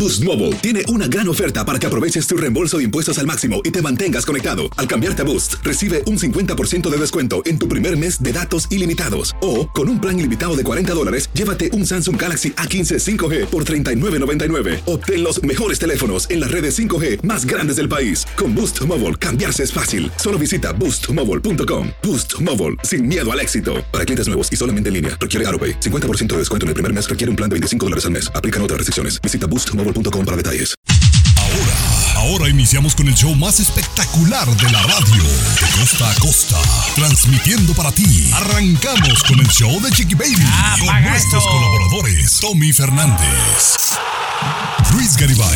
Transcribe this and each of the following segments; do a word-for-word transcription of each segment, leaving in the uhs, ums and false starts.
Boost Mobile tiene una gran oferta para que aproveches tu reembolso de impuestos al máximo y te mantengas conectado. Al cambiarte a Boost, recibe un cincuenta por ciento de descuento en tu primer mes de datos ilimitados. O, con un plan ilimitado de cuarenta dólares, llévate un Samsung Galaxy A quince cinco G por treinta y nueve noventa y nueve. Obtén los mejores teléfonos en las redes cinco G más grandes del país. Con Boost Mobile, cambiarse es fácil. Solo visita boost mobile punto com. Boost Mobile, sin miedo al éxito. Para clientes nuevos y solamente en línea, requiere AutoPay. cincuenta por ciento de descuento en el primer mes requiere un plan de veinticinco dólares al mes. Aplican otras restricciones. Visita boost mobile punto com para detalles. Ahora, ahora iniciamos con el show más espectacular de la radio, de costa a costa, transmitiendo para ti. Arrancamos con el show de Chiqui Baby, ah, con nuestros esto. colaboradores, Tommy Fernández, Luis Garibay,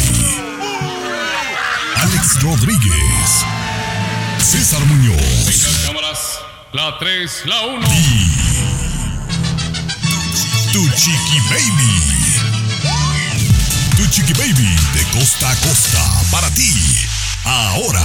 Alex Rodríguez, César Muñoz. Venga, cámaras, la tres, la uno. Y tu Chiqui Baby. Tu Chiqui Baby de costa a costa para ti. Ahora.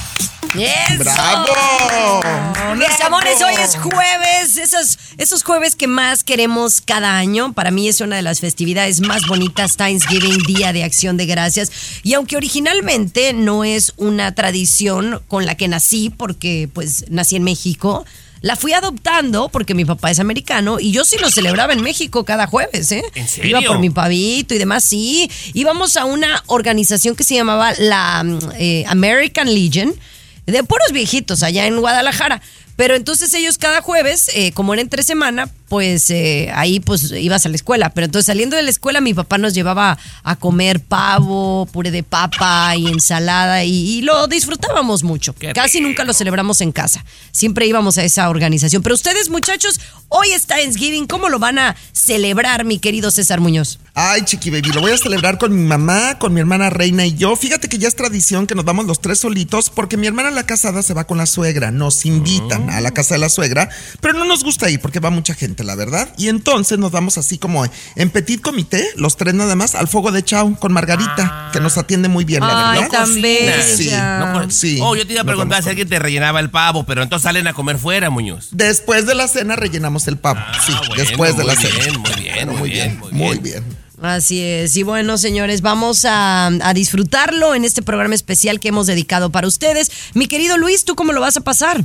¡Eso! ¡Bravo! Mis amores, hoy es jueves. Esos, esos jueves que más queremos cada año. Para mí es una de las festividades más bonitas, Thanksgiving, Día de Acción de Gracias. Y aunque originalmente no es una tradición con la que nací, porque pues nací en México, la fui adoptando porque mi papá es americano y yo sí lo celebraba en México cada jueves, ¿eh? ¿En serio? Iba por mi pavito y demás, sí. Íbamos a una organización que se llamaba la eh, American Legion, de puros viejitos allá en Guadalajara. Pero entonces ellos cada jueves, eh, como era entre semana, pues eh, ahí pues ibas a la escuela. Pero entonces saliendo de la escuela mi papá nos llevaba a comer pavo, puré de papa y ensalada y, y lo disfrutábamos mucho. Qué Casi rico. nunca lo celebramos en casa. Siempre íbamos a esa organización. Pero ustedes, muchachos, hoy es Thanksgiving. ¿Cómo lo van a celebrar, mi querido César Muñoz? Ay, Chiqui Baby, lo voy a celebrar con mi mamá, con mi hermana Reina y yo. Fíjate que ya es tradición que nos vamos los tres solitos porque mi hermana la casada se va con la suegra. Nos invitan a la casa de la suegra, pero no nos gusta ir porque va mucha gente, la verdad. Y entonces nos vamos así como en petit comité, los tres nada más, al fuego de Chao con Margarita, ah. que nos atiende muy bien, la Ay, verdad. tan bella. Sí, No, por- sí. Oh, yo te iba a Nos preguntar vamos si alguien te rellenaba el pavo, pero entonces salen a comer fuera, Muñoz. Después de la cena rellenamos el pavo. Ah, sí, bueno, después de la muy cena. bien, muy bien, Bueno, muy bien, muy muy bien. bien. Así es. Y bueno, señores, vamos a, a disfrutarlo en este programa especial que hemos dedicado para ustedes. Mi querido Luis, ¿tú cómo lo vas a pasar?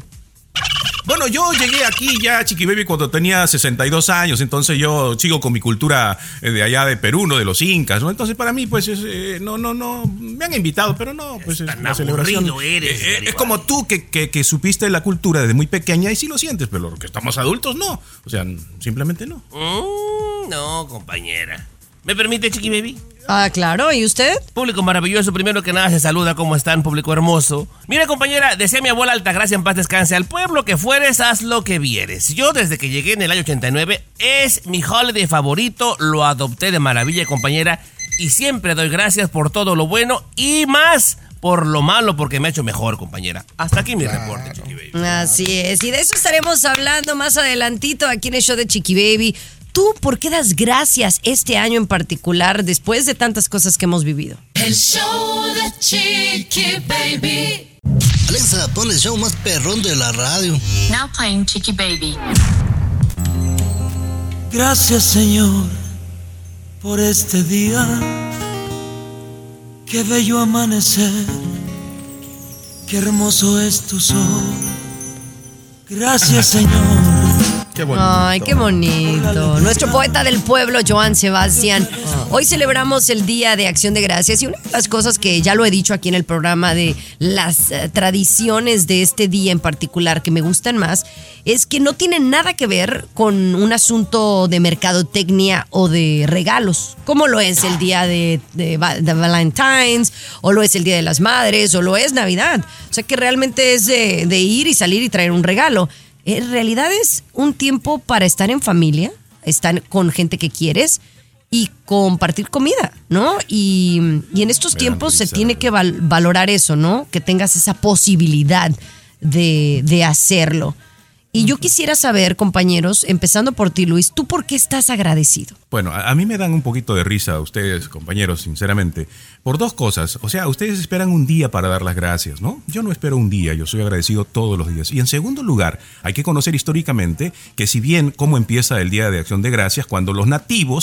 Bueno, yo llegué aquí ya, Chiqui Baby, cuando tenía sesenta y dos años, entonces yo sigo con mi cultura eh, de allá de Perú, ¿no? De los incas, ¿no? Entonces para mí, pues, es, eh, no, no, no, me han invitado, pero no, pues es Tan la celebración. aburrido eres, Eh, eh, Garibay. es como tú que, que, que supiste la cultura desde muy pequeña y sí lo sientes, pero los que estamos adultos, no. O sea, simplemente no. Mm, no, compañera. ¿Me permite, Chiqui Baby? Ah, claro. ¿Y usted? Público maravilloso, primero que nada se saluda, ¿cómo están, público hermoso? Mira, compañera, decía mi abuela Altagracia, en paz descanse, al pueblo que fueres, haz lo que vieres. Yo desde que llegué en el año ochenta y nueve, es mi holiday favorito, lo adopté de maravilla, compañera, y siempre doy gracias por todo lo bueno y más por lo malo, porque me ha hecho mejor, compañera. Hasta aquí mi reporte, Chiqui Baby. Así es. Y de eso estaremos hablando más adelantito aquí en el show de Chiqui Baby. ¿Tú por qué das gracias este año en particular después de tantas cosas que hemos vivido? El show de Chiqui Baby. Alexa, pon el show más perrón de la radio. Now playing Chiqui Baby. Gracias, Señor, por este día. Qué bello amanecer. Qué hermoso es tu sol. Gracias, Señor. Qué bonito. Ay, qué bonito. Nuestro poeta del pueblo, Joan Sebastián. Hoy celebramos el Día de Acción de Gracias y una de las cosas que ya lo he dicho aquí en el programa de las uh, tradiciones de este día en particular que me gustan más es que no tienen nada que ver con un asunto de mercadotecnia o de regalos, como lo es el Día de, de, de Valentine's o lo es el Día de las Madres o lo es Navidad. O sea que realmente es de, de ir y salir y traer un regalo. En realidad es un tiempo para estar en familia, estar con gente que quieres y compartir comida, ¿no? Y, y en estos tiempos se tiene que val- valorar eso, ¿no? Que tengas esa posibilidad de, de hacerlo. Y yo quisiera saber, compañeros, empezando por ti, Luis, ¿tú por qué estás agradecido? Bueno, a, a mí me dan un poquito de risa ustedes, compañeros, sinceramente, por dos cosas. O sea, ustedes esperan un día para dar las gracias, ¿no? Yo no espero un día, yo soy agradecido todos los días. Y en segundo lugar, hay que conocer históricamente que si bien cómo empieza el Día de Acción de Gracias, cuando los nativos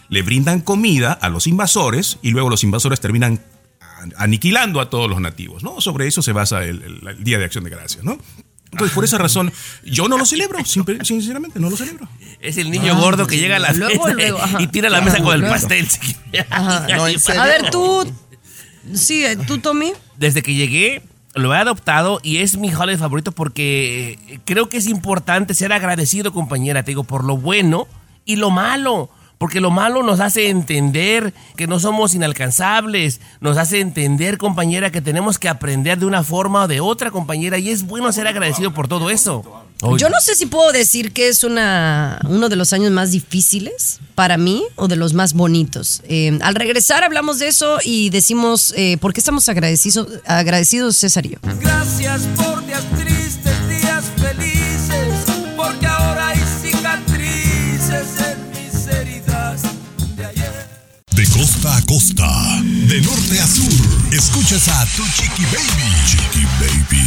le brindan comida a los invasores y luego los invasores terminan aniquilando a todos los nativos, ¿no? Sobre eso se basa el, el, el Día de Acción de Gracias, ¿no? Entonces, por esa razón, yo no lo celebro, sinceramente, no lo celebro. Es el niño ah, gordo que llega a la luego, fiesta luego, y tira la mesa con el pastel. No, a ver, tú, sí, tú, Tommy. Desde que llegué, lo he adoptado y es mi holiday favorito porque creo que es importante ser agradecido, compañera, te digo, por lo bueno y lo malo. Porque lo malo nos hace entender que no somos inalcanzables, nos hace entender, compañera, que tenemos que aprender de una forma o de otra, compañera, y es bueno ser agradecido por todo eso. Oye. Yo no sé si puedo decir que es una, uno de los años más difíciles para mí o de los más bonitos. Eh, al regresar hablamos de eso y decimos eh, por qué estamos agradecidos, agradecidos, César y yo. Gracias por días tristes, días felices, porque ahora hay cicatrices en mis heridas de ayer. De costa a costa, de norte a sur, escuchas a tu Chiqui Baby. Chiqui Baby.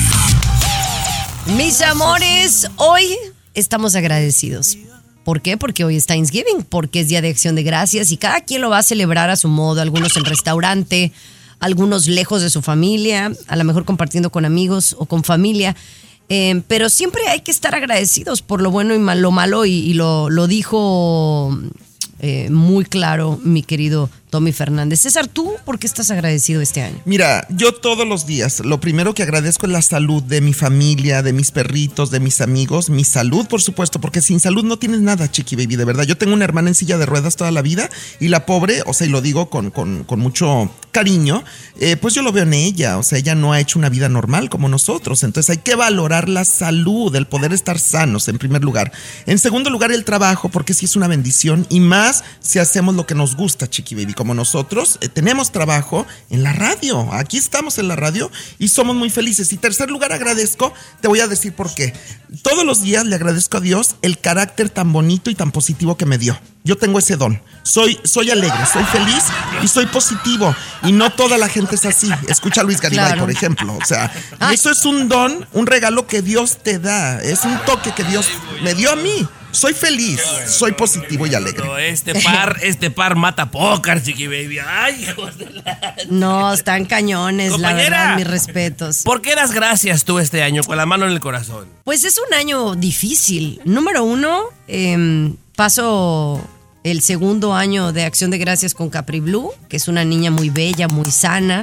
Mis amores, hoy estamos agradecidos. ¿Por qué? Porque hoy es Thanksgiving, porque es Día de Acción de Gracias y cada quien lo va a celebrar a su modo, algunos en restaurante, algunos lejos de su familia, a lo mejor compartiendo con amigos o con familia. Eh, pero siempre hay que estar agradecidos por lo bueno y mal, lo malo y, y lo, lo dijo eh, muy claro mi querido Tommy Fernández. César, ¿tú por qué estás agradecido este año? Mira, yo todos los días, lo primero que agradezco es la salud de mi familia, de mis perritos, de mis amigos, mi salud, por supuesto, porque sin salud no tienes nada, Chiqui Baby, de verdad. Yo tengo una hermana en silla de ruedas toda la vida y la pobre, o sea, y lo digo con, con, con mucho cariño, eh, pues yo lo veo en ella, o sea, ella no ha hecho una vida normal como nosotros, entonces hay que valorar la salud, el poder estar sanos, en primer lugar. En segundo lugar, el trabajo, porque sí es una bendición y más si hacemos lo que nos gusta, Chiqui Baby. Como nosotros eh, tenemos trabajo en la radio, aquí estamos en la radio y somos muy felices. Y tercer lugar, agradezco, te voy a decir por qué. Todos los días le agradezco a Dios el carácter tan bonito y tan positivo que me dio. Yo tengo ese don, soy, soy alegre, soy feliz y soy positivo. Y no toda la gente es así. Escucha a Luis Garibay, claro, por ejemplo. O sea, y eso es un don, un regalo que Dios te da. Es un toque que Dios me dio a mí. Soy feliz, soy positivo y alegre. Este par, este par mata póker, Chiqui Baby. Ay, hijos de la... No, están cañones, compañera, la verdad, mis respetos. ¿Por qué das gracias tú este año con la mano en el corazón? Pues es un año difícil. Número uno, eh, paso el segundo año de Acción de Gracias con Capri Blue, que es una niña muy bella, muy sana.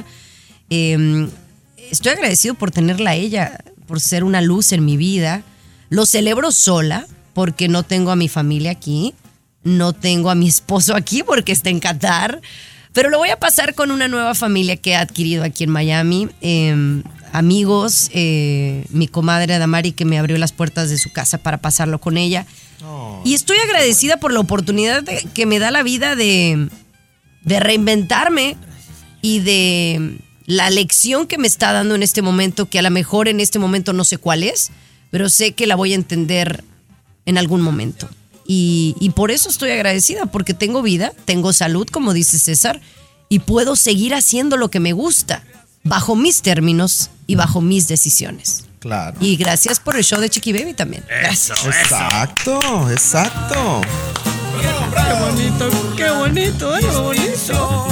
Eh, estoy agradecido por tenerla a ella, por ser una luz en mi vida. Lo celebro sola, porque no tengo a mi familia aquí, no tengo a mi esposo aquí porque está en Qatar, pero lo voy a pasar con una nueva familia que he adquirido aquí en Miami, eh, amigos, eh, mi comadre Damari que me abrió las puertas de su casa para pasarlo con ella, oh, y estoy agradecida por la oportunidad de, que me da la vida de, de reinventarme y de la lección que me está dando en este momento, que a lo mejor en este momento no sé cuál es, pero sé que la voy a entender en algún momento. Y, y por eso estoy agradecida, porque tengo vida, tengo salud, como dice César, y puedo seguir haciendo lo que me gusta, bajo mis términos y bajo mis decisiones. Claro. Y gracias por el show de Chiqui Baby también. Eso, eso. Exacto, exacto. Qué bonito, qué bonito, qué bonito.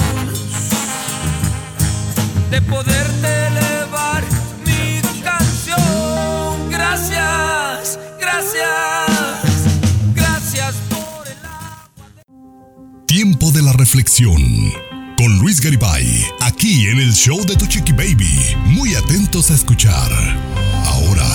De poderte elevar mi canción. Gracias, gracias. Tiempo de la reflexión con Luis Garibay, aquí en el show de tu Chiqui Baby. Muy atentos a escuchar. Ahora.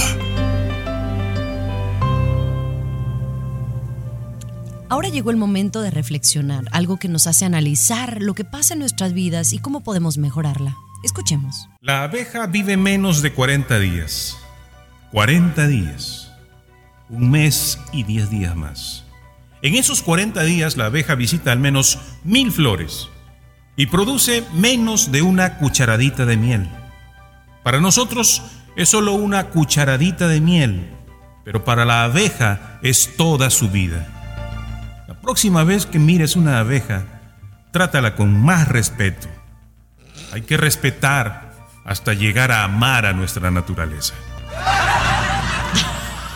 Ahora llegó el momento de reflexionar, algo que nos hace analizar lo que pasa en nuestras vidas y cómo podemos mejorarla. Escuchemos. La abeja vive menos de cuarenta días. cuarenta días. Un mes y diez días más. En esos cuarenta días la abeja visita al menos mil flores y produce menos de una cucharadita de miel. Para nosotros es solo una cucharadita de miel, pero para la abeja es toda su vida. La próxima vez que mires una abeja, trátala con más respeto. Hay que respetar hasta llegar a amar a nuestra naturaleza.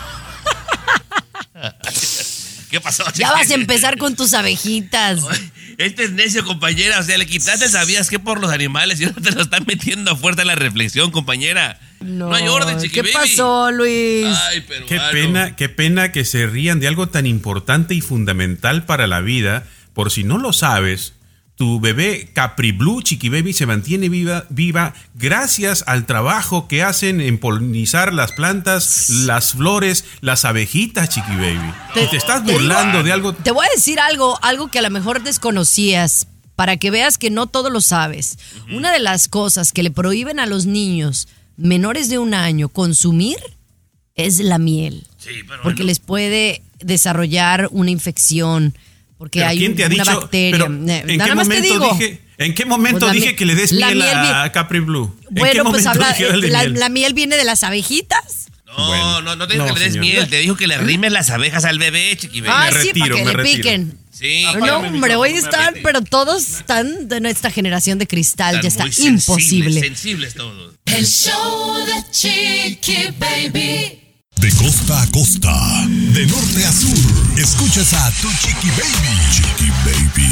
¿Qué pasó? Ya vas a empezar con tus abejitas. Este es necio, compañera. O sea, le quitaste el sabías que por los animales y ahora te lo están metiendo a fuerza en la reflexión, compañera. No, no hay orden, Chiqui ¿Qué Baby. pasó, Luis? Ay, pero Qué pena, qué pena que se rían de algo tan importante y fundamental para la vida. Por si no lo sabes, tu bebé Capri Blue, Chiqui Baby, se mantiene viva, viva gracias al trabajo que hacen en polinizar las plantas, las flores, las abejitas, Chiqui Baby. Te- y te estás burlando de algo. Te voy a decir algo, algo que a lo mejor desconocías, para que veas que no todo lo sabes. Una de las cosas que le prohíben a los niños menores de un año consumir es la miel. Sí, pero Porque no. les puede desarrollar una infección, porque ¿Pero hay quién te ha una dicho? bacteria. Pero, Eh, ¿en Nada qué más te momento digo. dije, ¿en qué momento Pues la dije miel- que le des la miel, miel a vi- Capri Blue? ¿En qué Bueno, pues momento habla, dije darle la, miel? la miel viene de las abejitas. No, Bueno, no, no te dijo no, que le des señor. miel. Te dijo que le rimes las abejas al bebé, Chiqui Baby. Ah, me sí, retiro, para que me le retiro. piquen. Sí. No, hombre, hoy están, pero todos están de nuestra generación de cristal, ya está muy sensibles, imposible. sensibles todos. El show de Chiqui Baby. De costa a costa, de norte a sur, escuchas a tu Chiqui Baby. Chiqui Baby.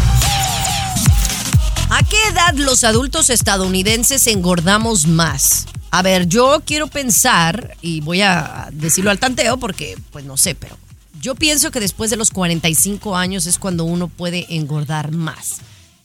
¿A qué edad los adultos estadounidenses engordamos más? A ver, yo quiero pensar, y voy a decirlo al tanteo porque, pues no sé, pero yo pienso que después de los cuarenta y cinco años es cuando uno puede engordar más.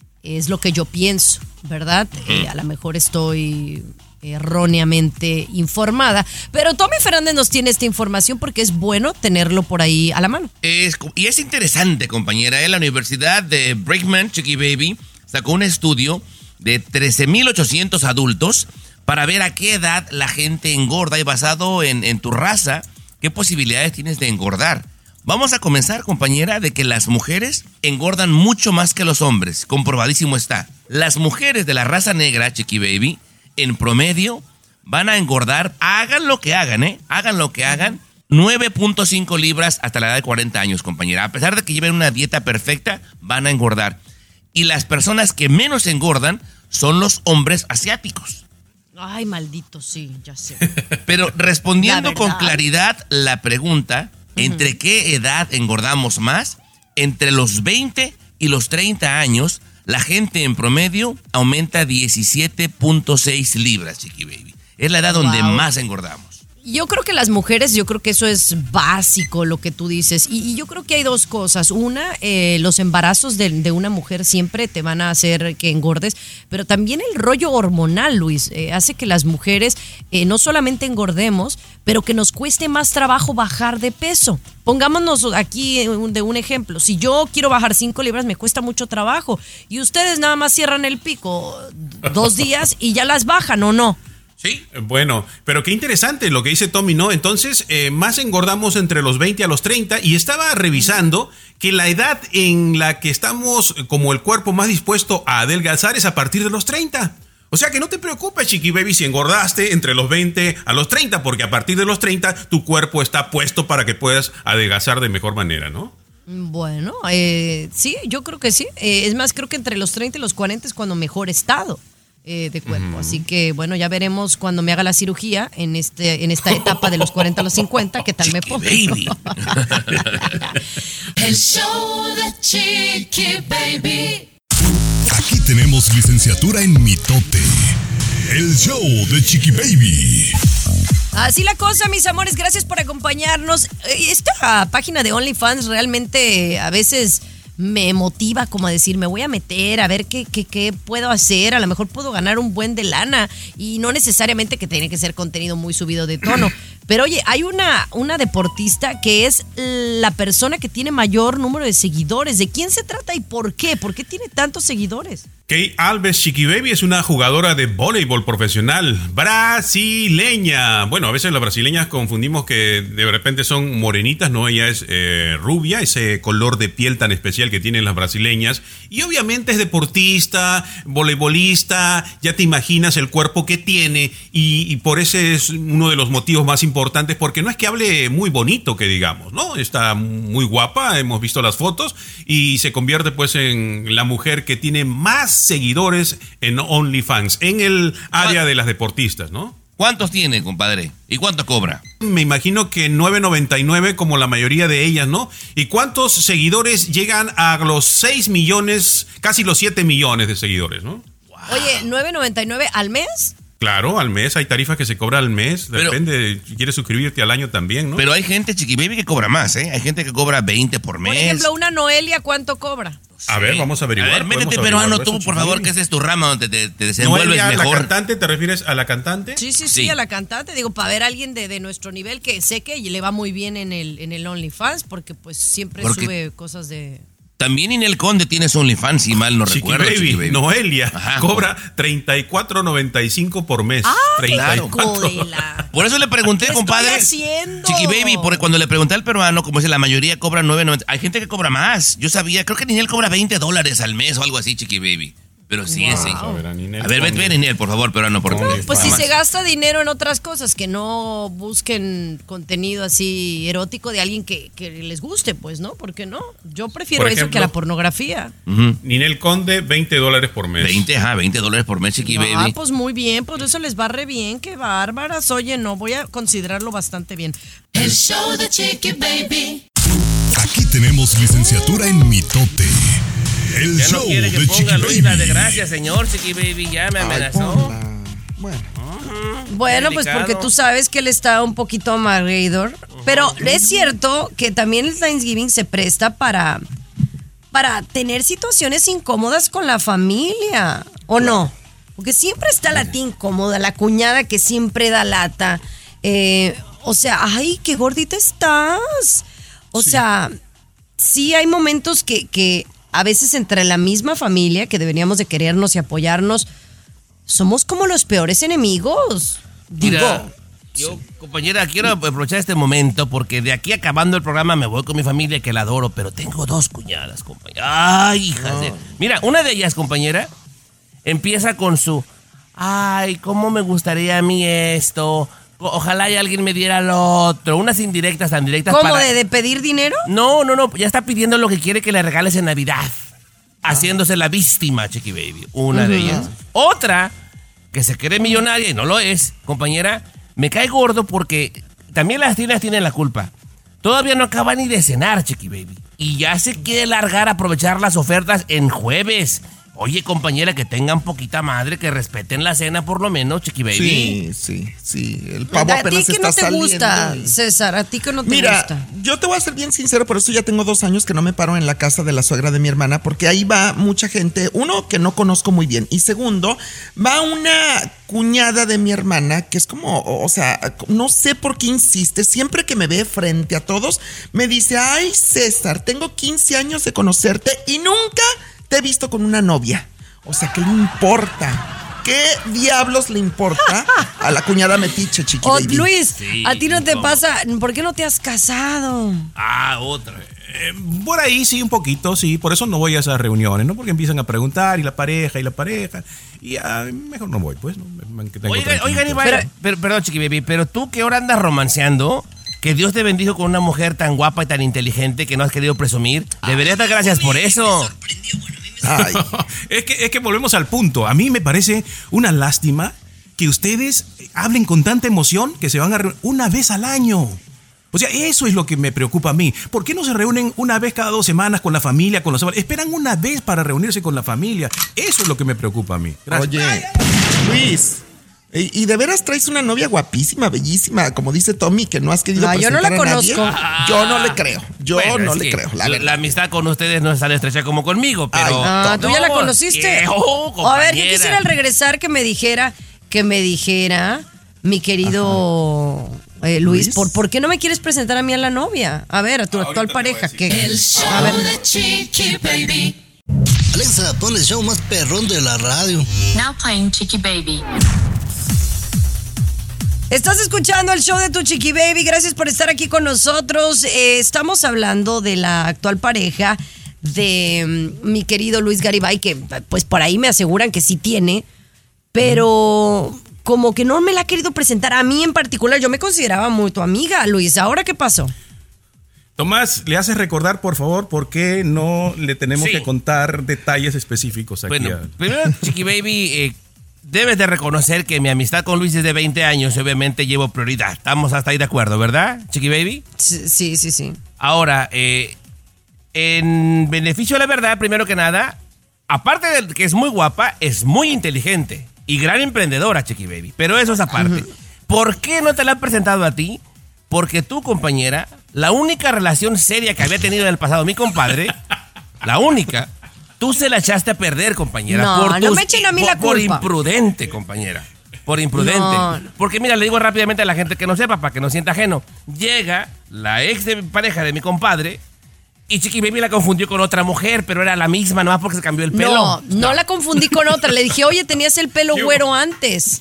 Es lo que yo pienso, ¿verdad? Eh, a lo mejor estoy erróneamente informada, pero Tommy Fernández nos tiene esta información porque es bueno tenerlo por ahí a la mano. Es, y es interesante, compañera. En la Universidad de Brigham, Chiqui Baby, sacó un estudio de trece mil ochocientos adultos para ver a qué edad la gente engorda y basado en, en tu raza, qué posibilidades tienes de engordar. Vamos a comenzar, compañera, de que las mujeres engordan mucho más que los hombres. Comprobadísimo está. Las mujeres de la raza negra, Chiqui Baby, en promedio van a engordar, hagan lo que hagan, ¿eh? Hagan lo que hagan, nueve punto cinco libras hasta la edad de cuarenta años, compañera. A pesar de que lleven una dieta perfecta, van a engordar. Y las personas que menos engordan son los hombres asiáticos. Ay, maldito, sí, ya sé. Pero respondiendo La con verdad. claridad la pregunta, ¿entre qué edad engordamos más? Entre los veinte y los treinta años, la gente en promedio aumenta diecisiete punto seis libras, Chiqui Baby. Es la edad donde Wow. más engordamos. Yo creo que las mujeres, yo creo que eso es básico lo que tú dices. Y, y yo creo que hay dos cosas. Una, eh, los embarazos de, de una mujer siempre te van a hacer que engordes, pero también el rollo hormonal, Luis, eh, hace que las mujeres eh, no solamente engordemos, pero que nos cueste más trabajo bajar de peso. Pongámonos aquí de un ejemplo. Si yo quiero bajar cinco libras, me cuesta mucho trabajo. Y ustedes nada más cierran el pico dos días y ya las bajan, ¿o no? ¿Sí? Bueno, pero qué interesante lo que dice Tommy, ¿no? Entonces, eh, más engordamos entre los veinte a los treinta y estaba revisando que la edad en la que estamos como el cuerpo más dispuesto a adelgazar es a partir de los treinta. O sea que no te preocupes, Chiqui Baby, si engordaste entre los veinte a los treinta, porque a partir de los treinta tu cuerpo está puesto para que puedas adelgazar de mejor manera, ¿no? Bueno, eh, sí, yo creo que sí. Eh, es más, creo que entre los treinta y los cuarenta es cuando mejor estado eh, de cuerpo. Mm. Así que, bueno, ya veremos cuando me haga la cirugía en este en esta etapa de los cuarenta a los cincuenta, qué tal me pongo. Baby. El show de Chiqui Baby. Aquí tenemos licenciatura en mitote. El show de Chiqui Baby. Así la cosa, mis amores, gracias por acompañarnos. Eh, Esta página de OnlyFans realmente eh, a veces me motiva como a decir, me voy a meter a ver qué, qué, qué puedo hacer, a lo mejor puedo ganar un buen de lana y no necesariamente que tiene que ser contenido muy subido de tono. Pero oye, hay una, una deportista que es la persona que tiene mayor número de seguidores. ¿De quién se trata y por qué? ¿Por qué tiene tantos seguidores? Kay Alves Chiqui Baby es una jugadora de voleibol profesional brasileña. Bueno, a veces las brasileñas confundimos que de repente son morenitas, ¿no? Ella es eh, rubia, ese color de piel tan especial que tienen las brasileñas. Y obviamente es deportista, voleibolista, ya te imaginas el cuerpo que tiene. Y, y por ese es uno de los motivos más importantes, porque no es que hable muy bonito, que digamos, ¿no? Está muy guapa, hemos visto las fotos, y se convierte pues en la mujer que tiene más seguidores en OnlyFans, en el área de las deportistas, ¿no? ¿Cuántos tiene, compadre? ¿Y cuánto cobra? Me imagino que nueve noventa y nueve como la mayoría de ellas, ¿no? ¿Y cuántos seguidores llegan a los seis millones, casi los siete millones de seguidores, ¿no? Wow. Oye, ¿nueve noventa y nueve al mes? Claro, al mes, hay tarifas que se cobra al mes, pero, depende, si quieres suscribirte al año también, ¿no? Pero hay gente, Chiqui Baby, que cobra más, ¿eh? Hay gente que cobra veinte por mes. Por ejemplo, una Noelia, ¿cuánto cobra? A sí. ver, vamos a averiguar. A ver, métete peruano tú, por favor, que esa es tu rama donde te, te desenvuelves Noelia, mejor. ¿La cantante? ¿Te refieres a la cantante? Sí, sí, sí, sí, a la cantante. Digo, para ver a alguien de, de nuestro nivel que sé que le va muy bien en el, en el OnlyFans, porque pues siempre porque sube cosas de... También Ninel Conde tiene su OnlyFans, si mal no Chiqui recuerdo. Baby, Chiqui Baby. Noelia, Ajá, cobra treinta y cuatro noventa y cinco por mes. ¡Ah, treinta y cuatro. Por eso le pregunté, ¿Qué compadre. estoy haciendo? Chiqui Baby, porque cuando le pregunté al peruano, como dice, la mayoría cobra nueve noventa. Hay gente que cobra más. Yo sabía, creo que Ninel cobra veinte dólares al mes o algo así, Chiqui Baby. Pero sí, wow. sí. A ver, a Ninel, a ver vete, ven, Ninel, por favor, peruano, por favor. No, pues si se gasta dinero en otras cosas, que no busquen contenido así erótico de alguien que, que les guste, pues, ¿no? ¿Por qué no? Yo prefiero por ejemplo, eso que la pornografía. Uh-huh. Ninel Conde, veinte dólares por mes. veinte, ajá, veinte dólares por mes, Chiqui Baby. Ah, pues muy bien, pues eso les va re bien, qué bárbaras. Oye, no, voy a considerarlo bastante bien. El show de Chiqui Baby. Aquí tenemos licenciatura en mitote. El ya show no quiere que de ponga Chiqui Luis la Baby. de gracias, señor Chiqui Baby, ya me amenazó. Ay, bueno, uh-huh. bueno pues porque tú sabes que él está un poquito amargador, uh-huh. pero es cierto que también el Thanksgiving se presta para, para tener situaciones incómodas con la familia, ¿o no? Porque siempre está la tía incómoda, la cuñada que siempre da lata, eh, o sea, ay, qué gordita estás, o sí. sea, sí hay momentos que, que a veces entre la misma familia, que deberíamos de querernos y apoyarnos, somos como los peores enemigos. Digo. Mira, yo, compañera, quiero aprovechar este momento porque de aquí acabando el programa me voy con mi familia que la adoro, pero tengo dos cuñadas, compañera. Ay, hijas no. de... Mira, una de ellas, compañera, empieza con su... Ay, cómo me gustaría a mí esto... Ojalá y alguien me diera lo otro. Unas indirectas tan directas. ¿Cómo para... de, de pedir dinero? No, no, no. Ya está pidiendo lo que quiere que le regales en Navidad. Ah. Haciéndose la víctima, Chiqui Baby. Una uh-huh. de ellas. Otra, que se cree millonaria y no lo es, compañera, me cae gordo porque también las tiendas tienen la culpa. Todavía no acaba ni de cenar, Chiqui Baby. Y ya se quiere largar a aprovechar las ofertas en jueves. Oye, compañera, que tengan poquita madre, que respeten la cena por lo menos, Chiqui Baby. Sí, sí, sí. El pavo apenas está saliendo. ¿A ti que no te gusta, César? ¿A ti que no te Mira, gusta? Mira, yo te voy a ser bien sincero, por eso ya tengo dos años que no me paro en la casa de la suegra de mi hermana, porque ahí va mucha gente, uno, que no conozco muy bien, y segundo, va una cuñada de mi hermana, que es como, o sea, no sé por qué insiste, siempre que me ve frente a todos, me dice, ay, César, tengo quince años de conocerte y nunca... te he visto con una novia. O sea, ¿qué le importa? ¿Qué diablos le importa a la cuñada metiche, Chiqui oh, Baby? Luis, sí, a ti no te ¿cómo? pasa. ¿Por qué no te has casado? Ah, otra. Eh, por ahí sí, un poquito, sí. Por eso no voy a esas reuniones, ¿no? Porque empiezan a preguntar y la pareja y la pareja. Y ah, mejor no voy, pues. ¿no? Oigan, oigan, Iván. Pero, pero, perdón, Chiqui Baby, pero tú que ahora andas romanceando... Que Dios te bendijo con una mujer tan guapa y tan inteligente que no has querido presumir. Deberías dar gracias por eso. Ay. es, que, es que volvemos al punto. A mí me parece una lástima que ustedes hablen con tanta emoción que se van a reunir una vez al año. O sea, eso es lo que me preocupa a mí. ¿Por qué no se reúnen una vez cada dos semanas con la familia, con los amigos? Esperan una vez para reunirse con la familia. Eso es lo que me preocupa a mí. Gracias. Oye, Luis... Y, y de veras traes una novia guapísima, bellísima, como dice Tommy, que no has querido ah, presentar yo no la a nadie. conozco. Yo no le creo. Yo bueno, no es le que creo. La, la, la amistad con ustedes no es tan estrecha como conmigo, pero. Ah, no, ¿tú ya la conociste? Oh, a ver, yo quisiera al regresar que me dijera, que me dijera, mi querido eh, Luis, Luis? ¿por, ¿por qué no me quieres presentar a mí a la novia? A ver, a tu Ahorita actual pareja. Que, el show a ver. de Chiqui Baby. Alexa, pon el show más perrón de la radio. Now playing Chiqui Baby. Estás escuchando el show de tu Chiqui Baby. Gracias por estar aquí con nosotros. Eh, estamos hablando de la actual pareja de um, mi querido Luis Garibay, que pues por ahí me aseguran que sí tiene, pero como que no me la ha querido presentar a mí en particular. Yo me consideraba muy tu amiga, Luis. ¿Ahora qué pasó? Tomás, ¿le haces recordar, por favor, por qué no le tenemos sí. que contar detalles específicos aquí? Bueno, a... primero, Chiqui Baby, eh, debes de reconocer que mi amistad con Luis es de veinte años y obviamente llevo prioridad. Estamos hasta ahí de acuerdo, ¿verdad, Chiqui Baby? Sí, sí, sí. sí. Ahora, eh, en beneficio de la verdad, primero que nada, aparte de que es muy guapa, es muy inteligente y gran emprendedora, Chiqui Baby. Pero eso es aparte. Uh-huh. ¿Por qué no te la han presentado a ti? Porque tú, compañera, la única relación seria que había tenido en el pasado mi compadre, la única, tú se la echaste a perder, compañera. No, por no tus, me echen a mí por, la culpa. Por imprudente, compañera. Por imprudente. No. Porque mira, le digo rápidamente a la gente que no sepa, para que no sienta ajeno. Llega la ex de pareja de mi compadre y Chiqui Baby la confundió con otra mujer, pero era la misma, nomás porque se cambió el pelo. No, no, no la confundí con otra. Le dije, oye, tenías el pelo güero antes.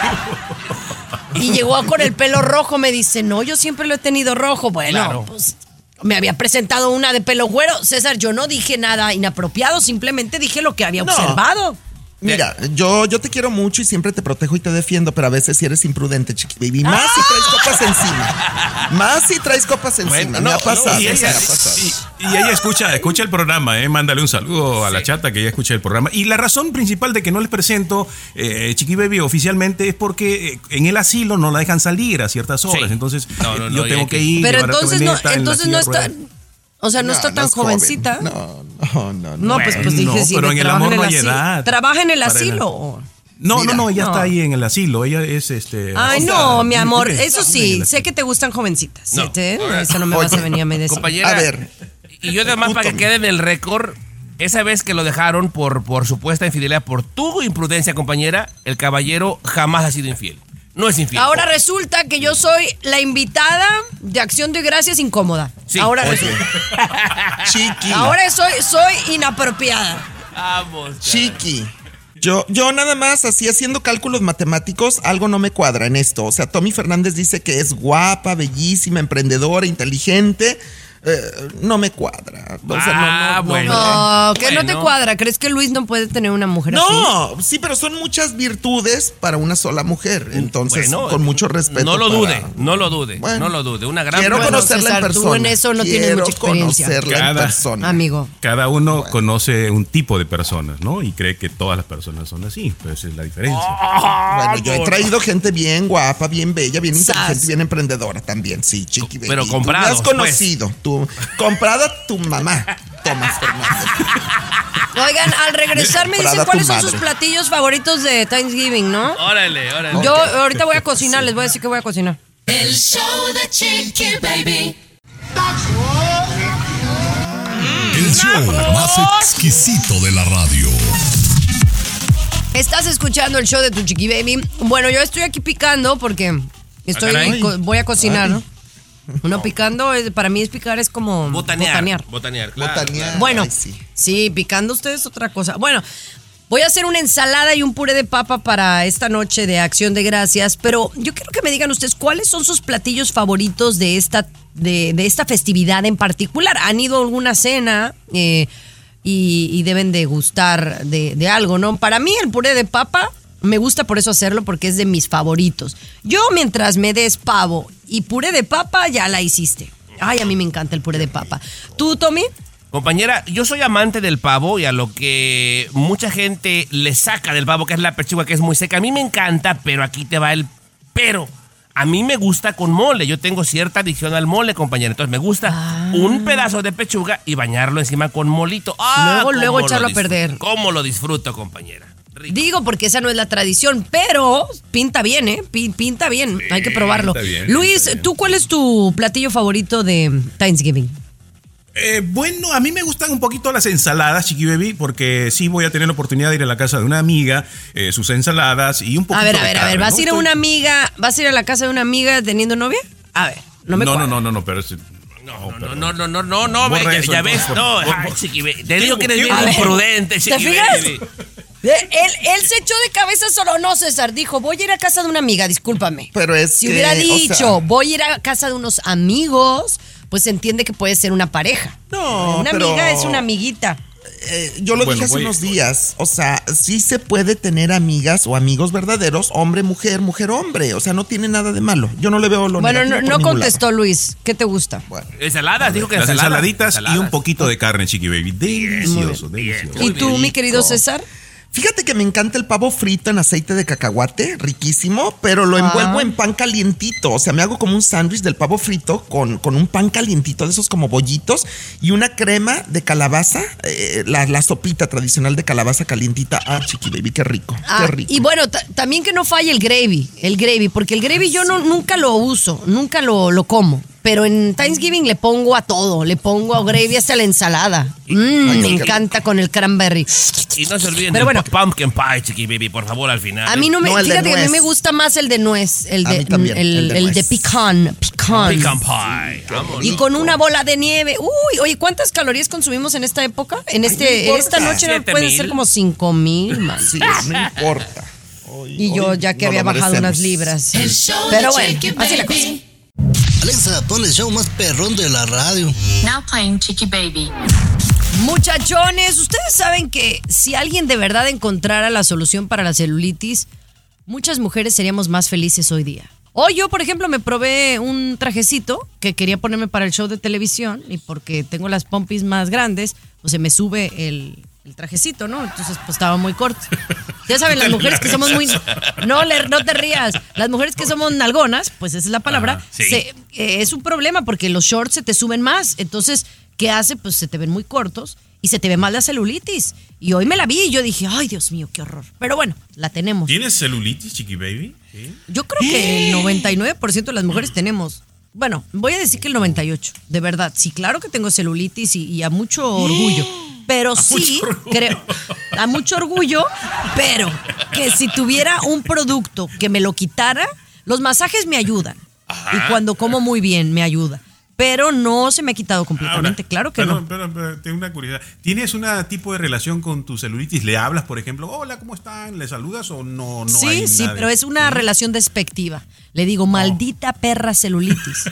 Y llegó con el pelo rojo, me dice, no, yo siempre lo he tenido rojo. Bueno, claro. Pues me había presentado una de pelo güero. César, yo no dije nada inapropiado, simplemente dije lo que había no. observado. Mira, yo, yo te quiero mucho y siempre te protejo y te defiendo, pero a veces si eres imprudente, Chiqui Baby. Más ¡Ah! Si traes copas encima. Más si traes copas encima. Bueno, me no, ha pasado. No, y, ella, me ha pasado. Y, y ella escucha, escucha el programa, eh. Mándale un saludo a sí. la chata que ella escucha el programa. Y la razón principal de que no les presento eh, Chiqui Baby oficialmente es porque en el asilo no la dejan salir a ciertas horas. Sí. Entonces no, no, yo no, tengo que ir. Pero entonces no, entonces no está. O sea, no, no está tan no jovencita. No, no, no. No, pues, pues dije, no, sí, pero en el amor no hay asilo. edad. ¿Trabaja en el asilo? No, Mira, no, no, ella no. está ahí en el asilo. Ella es este. Ay, o sea, no, mi amor. Eso sí, sé que te gustan jovencitas. No. ¿Sí? Eso no me vas a venir a me decir. Compañera, a ver. Y yo además, para que quede en el récord, esa vez que lo dejaron por, por supuesta infidelidad, por tu imprudencia, compañera, el caballero jamás ha sido infiel. No es infiel. Ahora resulta que yo soy la invitada de Acción de Gracias incómoda. Sí. Ahora Oye. resulta. Chiqui. Ahora soy, soy inapropiada. Vamos. Chiqui. Yo, yo nada más, así haciendo cálculos matemáticos, algo no me cuadra en esto. O sea, Tommy Fernández dice que es guapa, bellísima, emprendedora, inteligente. Eh, no me cuadra. O sea, ah, no, no, bueno. No, que bueno. no te cuadra. ¿Crees que Luis no puede tener una mujer no, así? No, sí, pero son muchas virtudes para una sola mujer. Entonces, bueno, con mucho respeto. No lo para... dude, no lo dude, bueno, no lo dude. Una gran quiero bueno, conocerla César, en persona. tú en eso no quiero tienes mucha experiencia. conocerla Cada, en persona. Amigo. Cada uno bueno. conoce un tipo de personas, ¿no? Y cree que todas las personas son así. Pues esa es la diferencia. Oh, bueno, yo he traído gente bien guapa, bien bella, bien inteligente, Sas. bien emprendedora también, sí, Chiqui Baby. Pero comprados, tú me has conocido, pues. tú, comprada tu mamá, Tomás Fernández. Oigan, al regresar me dicen Prada cuáles tu son sus madre. platillos favoritos de Thanksgiving, ¿no? Órale, órale. Yo Ok, ahorita voy a ok, cocinar, sí. les voy a decir que voy a cocinar. El show de Chiqui Baby. El show más exquisito de la radio. Estás escuchando el show de tu Chiqui Baby. Bueno, yo estoy aquí picando porque estoy caray. co- voy a cocinar, Ay. ¿no? Uno picando, es- para mí es picar, es como Botanear. botanear. Botanear, claro. Botanear. Bueno, Ay, sí. sí, picando ustedes otra cosa. Bueno, voy a hacer una ensalada y un puré de papa para esta noche de Acción de Gracias, pero yo quiero que me digan ustedes cuáles son sus platillos favoritos de esta, de, de esta festividad en particular. ¿Han ido a alguna cena eh, y, y deben de gustar de, de algo, no? Para mí el puré de papa me gusta por eso hacerlo, porque es de mis favoritos. Yo mientras me des pavo y puré de papa, ya la hiciste. Ay, a mí me encanta el puré de papa. ¿Tú, Tommy? Compañera, yo soy amante del pavo y a lo que mucha gente le saca del pavo, que es la pechuga, que es muy seca. A mí me encanta, pero aquí te va el pero. A mí me gusta con mole. Yo tengo cierta adicción al mole, compañera. Entonces me gusta ah. un pedazo de pechuga y bañarlo encima con molito. Ah, luego, luego echarlo a perder. ¿Cómo lo disfruto, compañera? Rico. Digo, porque esa no es la tradición, pero pinta bien, ¿eh? Pinta bien, sí, hay que probarlo. Bien, Luis, bien. ¿tú cuál es tu platillo favorito de Thanksgiving? Eh, bueno, a mí me gustan un poquito las ensaladas, Chiqui Baby, porque sí voy a tener la oportunidad de ir a la casa de una amiga, eh, sus ensaladas y un poquito A ver, a de ver, carne, a ver, ¿vas ¿no? a ir a una amiga, vas a ir a la casa de una amiga teniendo novia? A ver, no me No, cuadra. no, no, no, pero... Es, No, no, no, no, no, no, no, Borra ya, eso, ya entonces, ves, por- no, por- ay, por- Chiqui Baby, te digo que eres ¿Qué- bien qué- imprudente, ¿Te Chiqui fijas? Baby. Él, él se echó de cabeza solo, no, César, dijo, voy a ir a casa de una amiga, discúlpame. Pero es Si que, hubiera o dicho, sea- voy a ir a casa de unos amigos, pues se entiende que puede ser una pareja. No, Una pero- amiga es una amiguita. Eh, yo lo Bueno, dije hace voy- unos días, o sea, sí se puede tener amigas o amigos verdaderos, hombre, mujer, mujer, hombre, o sea, no tiene nada de malo. Yo no le veo lo Bueno, no, negativo no por ningún contestó lado. Luis, ¿qué te gusta? Bueno, Ensaladas, dijo que Las ensaladas. ensaladitas y Ensaladas. un poquito de carne, Chiqui Baby. Delicioso, delicioso. ¿Y tú, mi querido rico. César? Fíjate que me encanta el pavo frito en aceite de cacahuate, riquísimo, pero lo envuelvo Ah. en pan calientito. O sea, me hago como un sándwich del pavo frito con, con un pan calientito, de esos como bollitos, y una crema de calabaza, eh, la, la sopita tradicional de calabaza calientita. Ah, Chiqui Baby, qué rico, Ah, qué rico. y bueno, ta- también que no falle el gravy, el gravy, porque el gravy yo no, nunca lo uso, nunca lo, lo como. Pero en Thanksgiving le pongo a todo, le pongo a gravy hasta la ensalada. Mm, me encanta con el cranberry. Y no se olviden Pero del bueno. pumpkin pie, Chiqui Baby, por favor, al final. A mí no me, No, el de fíjate que a mí nuez. me gusta más el de nuez, el A de, mí también, el, el de el de nuez. pecan, pecan. Pecan pie. Vámonos. Y con una bola de nieve. Uy, oye, ¿cuántas calorías consumimos en esta época? En este, no en importa. esta noche no Siete pueden mil. ser como cinco mil, man. Sí, no importa. Hoy- Y yo hoy ya que no había lo bajado merecemos. unas libras. El show Pero de bueno, Chiqui así la cosa. Baby. Alexa, pon el show más perrón de la radio. Now playing Chiqui Baby. Muchachones, ustedes saben que si alguien de verdad encontrara la solución para la celulitis, muchas mujeres seríamos más felices hoy día. Hoy yo, por ejemplo, me probé un trajecito que quería ponerme para el show de televisión y porque tengo las pompis más grandes, pues se me sube el, el trajecito, ¿no? Entonces, pues estaba muy corto. Ya saben, las mujeres que somos muy... No, le- no te rías. Las mujeres que somos nalgonas, pues esa es la palabra, Ajá, sí. se- eh, es un problema porque los shorts se te suben más. Entonces, ¿qué hace? Pues se te ven muy cortos y se te ve más la celulitis. Y hoy me la vi y yo dije, ay, Dios mío, qué horror. Pero bueno, la tenemos. ¿Tienes celulitis, Chiqui Baby? ¿Sí? Yo creo que el noventa y nueve por ciento de las mujeres tenemos. Bueno, voy a decir que el noventa y ocho por ciento, de verdad. Sí, claro que tengo celulitis y, y a mucho orgullo. Pero sí, mucho orgullo. creo, a mucho orgullo, pero que si tuviera un producto que me lo quitara, los masajes me ayudan. Y cuando como muy bien, me ayuda. Pero no se me ha quitado completamente, Ahora, claro que perdón, no. Perdón, perdón, tengo una curiosidad. ¿Tienes un tipo de relación con tu celulitis? ¿Le hablas, por ejemplo? Hola, ¿cómo están? ¿Le saludas o no? no Sí, hay sí, nada de- pero es una ¿Sí? relación despectiva. Le digo, maldita perra celulitis.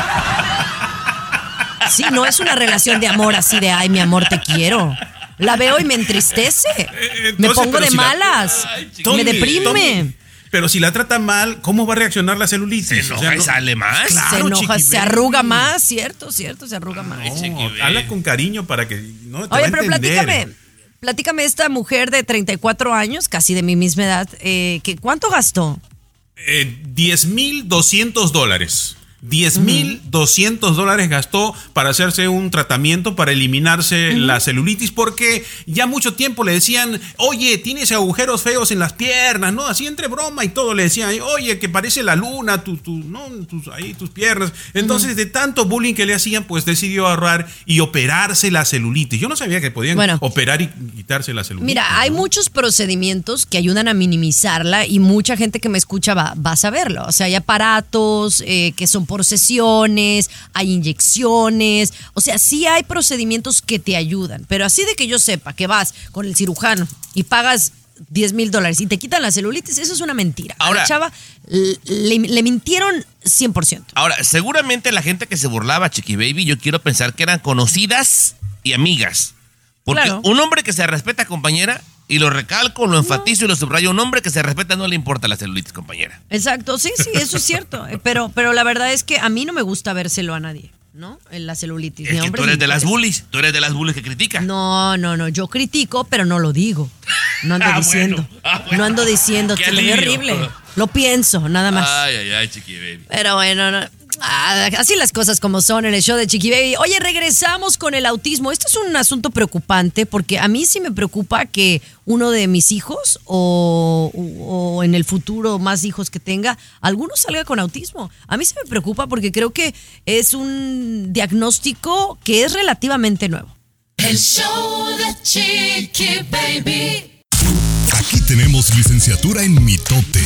Sí, no es una relación de amor así de, ay, mi amor, te quiero. La veo y me entristece. me entonces, pongo pero de si la- malas. Tommy, me deprime. Tommy, pero si la trata mal, ¿cómo va a reaccionar la celulitis? Se enoja y sale más. Claro, se enoja, Chiqui se Baby. arruga más, cierto, cierto, se arruga más. No, Chiqui Baby. habla con cariño para que no te Oye, va a pero entender. platícame, platícame esta mujer de treinta y cuatro años, casi de mi misma edad, eh, que ¿cuánto gastó? Eh, diez mil doscientos dólares. diez mil doscientos dólares gastó para hacerse un tratamiento para eliminarse la celulitis porque ya mucho tiempo le decían, oye, tienes agujeros feos en las piernas, ¿no? Así entre broma y todo le decían, oye, que parece la luna, tu, tu, ¿no? tus, ahí, tus piernas. Entonces, de tanto bullying que le hacían, pues decidió ahorrar y operarse la celulitis. Yo no sabía que podían Bueno. operar y quitarse la celulitis. Mira, hay ¿no? muchos procedimientos que ayudan a minimizarla y mucha gente que me escucha va, va a saberlo. O sea, hay aparatos eh, que son por sesiones, hay inyecciones, o sea, sí hay procedimientos que te ayudan, pero así de que yo sepa que vas con el cirujano y pagas diez mil dólares y te quitan la celulitis, eso es una mentira. A Ahora- la chava le, le- le mintieron cien por ciento. Ahora, seguramente la gente que se burlaba, Chiqui Baby, yo quiero pensar que eran conocidas y amigas. Porque Claro. un hombre que se respeta, compañera, y lo recalco, lo enfatizo y lo subrayo, un hombre que se respeta no le importa la celulitis, compañera. Exacto, sí, sí, eso es cierto, eh, pero, pero la verdad es que a mí no me gusta vérselo a nadie, ¿no? En la celulitis. Es ni a que hombres tú eres ni de las mujeres. bullies, tú eres de las bullies que critica. No, no, no, yo critico, pero no lo digo. No ando Ah, diciendo. bueno. Ah, bueno. No ando diciendo, Qué se me ve alivio. horrible. Lo pienso, nada más. Ay, ay, ay, Chiqui Baby. Pero bueno, no. Ah, así las cosas como son en el show de Chiqui Baby. Oye, regresamos con el autismo. Esto es un asunto preocupante porque a mí sí me preocupa que uno de mis hijos o, o en el futuro más hijos que tenga, alguno salga con autismo. A mí sí me preocupa porque creo que es un diagnóstico que es relativamente nuevo. El show de Chiqui Baby. Aquí tenemos licenciatura en mitote.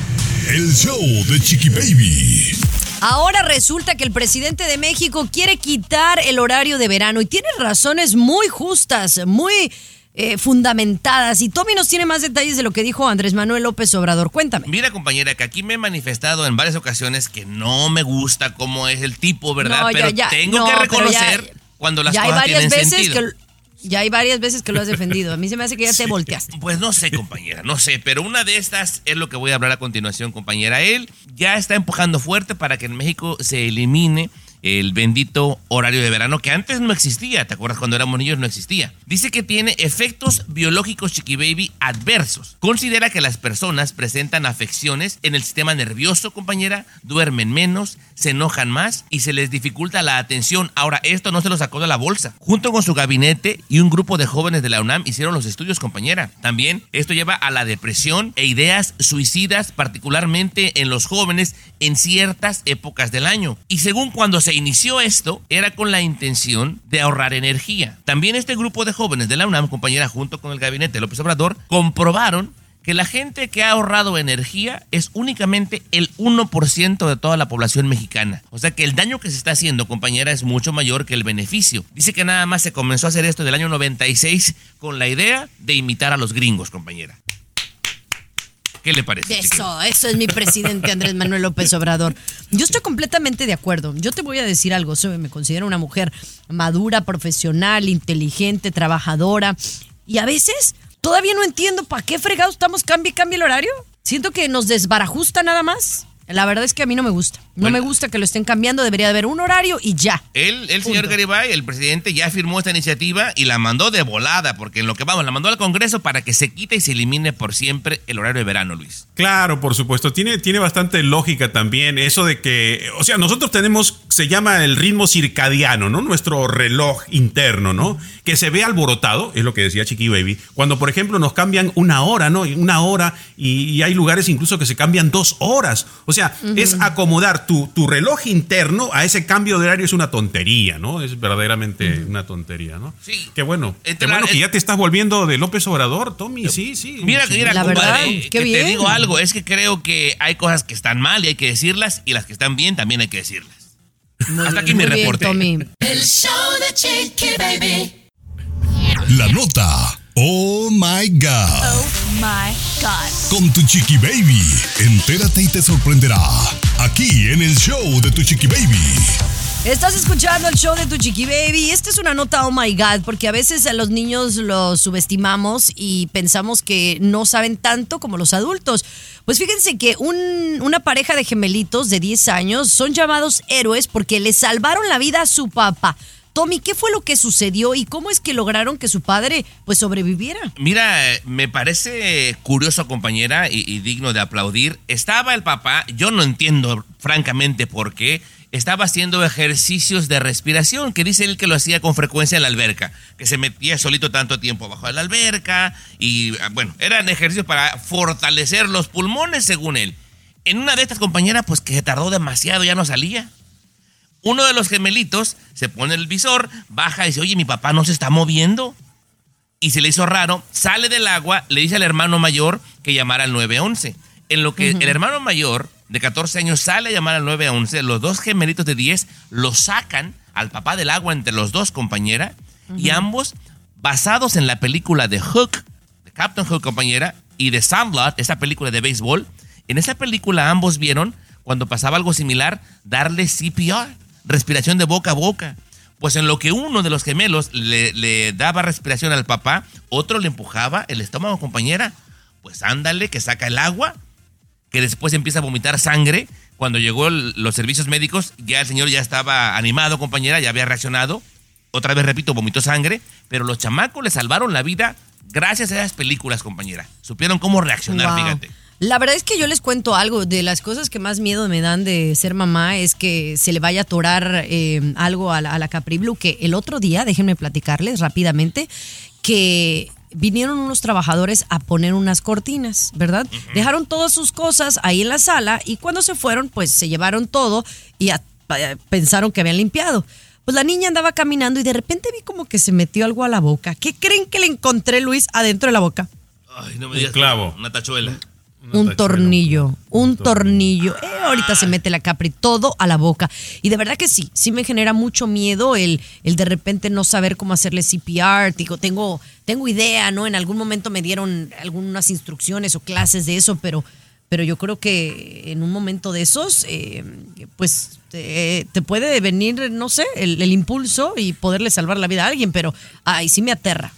El show de Chiqui Baby. Ahora resulta que el presidente de México quiere quitar el horario de verano y tiene razones muy justas, muy eh, fundamentadas. Y Tommy nos tiene más detalles de lo que dijo Andrés Manuel López Obrador. Cuéntame. Mira, compañera, que aquí me he manifestado en varias ocasiones que no me gusta cómo es el tipo, ¿verdad? No, ya, pero ya, tengo no, que pero reconocer ya- cuando las ya hay cosas varias tienen veces sentido. que ya hay varias veces que lo has defendido. A mí se me hace que ya te volteaste. Pues no sé, compañera, no sé, pero una de estas es lo que voy a hablar a continuación, compañera. Él ya está empujando fuerte para que en México se elimine el bendito horario de verano que antes no existía. ¿Te acuerdas cuando éramos niños? No existía. Dice que tiene efectos biológicos, Chiqui Baby, adversos. Considera que las personas presentan afecciones en el sistema nervioso, compañera, duermen menos, se enojan más y se les dificulta la atención. Ahora, esto no se lo sacó de la bolsa. Junto con su gabinete y un grupo de jóvenes de la UNAM hicieron los estudios, compañera. También esto lleva a la depresión e ideas suicidas, particularmente en los jóvenes en ciertas épocas del año. Y según cuando se inició esto, era con la intención de ahorrar energía. También este grupo de jóvenes de la UNAM, compañera, junto con el gabinete de López Obrador, comprobaron que la gente que ha ahorrado energía es únicamente el uno por ciento de toda la población mexicana. O sea que el daño que se está haciendo, compañera, es mucho mayor que el beneficio. Dice que nada más se comenzó a hacer esto del año noventa y seis con la idea de imitar a los gringos, compañera. ¿Qué le parece? Eso, chiquillo? eso es mi presidente Andrés Manuel López Obrador. Yo estoy completamente de acuerdo. Yo te voy a decir algo. Soy, me considero una mujer madura, profesional, inteligente, trabajadora. Y a veces todavía no entiendo para qué fregados estamos cambie, cambie el horario. Siento que nos desbarajusta nada más. La verdad es que a mí no me gusta. No bueno, me gusta que lo estén cambiando. Debería haber un horario y ya. Él, el señor Garibay, el presidente, ya firmó esta iniciativa y la mandó de volada, porque en lo que vamos, la mandó al Congreso para que se quite y se elimine por siempre el horario de verano, Luis. Claro, por supuesto. Tiene, tiene bastante lógica también eso de que, o sea, nosotros tenemos, se llama el ritmo circadiano, ¿no? Nuestro reloj interno, ¿no? Que se ve alborotado, es lo que decía Chiqui Baby, cuando, por ejemplo, nos cambian una hora, ¿no? Una hora y, y hay lugares incluso que se cambian dos horas. O sea, uh-huh. es acomodar tu, tu reloj interno a ese cambio de horario es una tontería, ¿no? Es verdaderamente uh-huh. una tontería, ¿no? Sí. Qué bueno. Qué bueno que ya te estás volviendo de López Obrador, Tommy. Sí, sí. Mira, sí. mira, la compadre, verdad, que qué bien. Te digo algo, es que creo que hay cosas que están mal y hay que decirlas, y las que están bien también hay que decirlas. Muy Hasta bien, aquí mi reporte. Bien, El show de Chiqui Baby. La nota. Oh my God. Oh my God. Con tu Chiqui Baby. Entérate y te sorprenderá. Aquí en el show de tu Chiqui Baby. Estás escuchando el show de tu Chiqui Baby. Esta es una nota oh my God, porque a veces a los niños los subestimamos y pensamos que no saben tanto como los adultos. Pues fíjense que un, una pareja de gemelitos de diez años son llamados héroes porque le salvaron la vida a su papá. Tommy, ¿qué fue lo que sucedió y cómo es que lograron que su padre pues sobreviviera? Mira, me parece curioso, compañera, y, y digno de aplaudir. Estaba el papá, yo no entiendo francamente por qué, estaba haciendo ejercicios de respiración, que dice él que lo hacía con frecuencia en la alberca, que se metía solito tanto tiempo abajo de la alberca y, bueno, eran ejercicios para fortalecer los pulmones, según él. En una de estas, compañeras, pues que se tardó demasiado, ya no salía. Uno de los gemelitos se pone el visor, baja y dice, oye, mi papá no se está moviendo. Y se le hizo raro, sale del agua, le dice al hermano mayor que llamara al nueve once. En lo que uh-huh. el hermano mayor de catorce años sale a llamar al nueve once, los dos gemelitos de diez lo sacan al papá del agua entre los dos, compañera, uh-huh. y ambos, basados en la película de Hook, de Captain Hook, compañera, y de Sandlot, esa película de béisbol, en esa película ambos vieron, cuando pasaba algo similar, darle C P R. Respiración de boca a boca. Pues en lo que uno de los gemelos le, le daba respiración al papá, otro le empujaba el estómago, compañera. Pues ándale, que saca el agua, que después empieza a vomitar sangre. Cuando llegó el, los servicios médicos, ya el señor ya estaba animado, compañera, ya había reaccionado. Otra vez, repito, vomitó sangre, pero los chamacos le salvaron la vida gracias a esas películas, compañera. Supieron cómo reaccionar, wow. Fíjate. La verdad es que yo les cuento algo, de las cosas que más miedo me dan de ser mamá es que se le vaya a atorar eh, algo a la, a la Capri Blue, que el otro día, déjenme platicarles rápidamente, que vinieron unos trabajadores a poner unas cortinas, ¿verdad? Uh-huh. Dejaron todas sus cosas ahí en la sala y cuando se fueron, pues se llevaron todo y a, a, pensaron que habían limpiado. Pues la niña andaba caminando y de repente vi como que se metió algo a la boca. ¿Qué creen que le encontré, Luis, adentro de la boca? Ay, no me digas. Un clavo. Una tachuela. Un tornillo, un tornillo. Eh, ahorita se mete la Capri todo a la boca. Y de verdad que sí, sí me genera mucho miedo el, el de repente no saber cómo hacerle C P R. Digo, tengo, tengo idea, ¿no? En algún momento me dieron algunas instrucciones o clases de eso, pero, pero yo creo que en un momento de esos, eh, pues te, te puede venir, no sé, el, el impulso y poderle salvar la vida a alguien, pero ay, sí me aterra.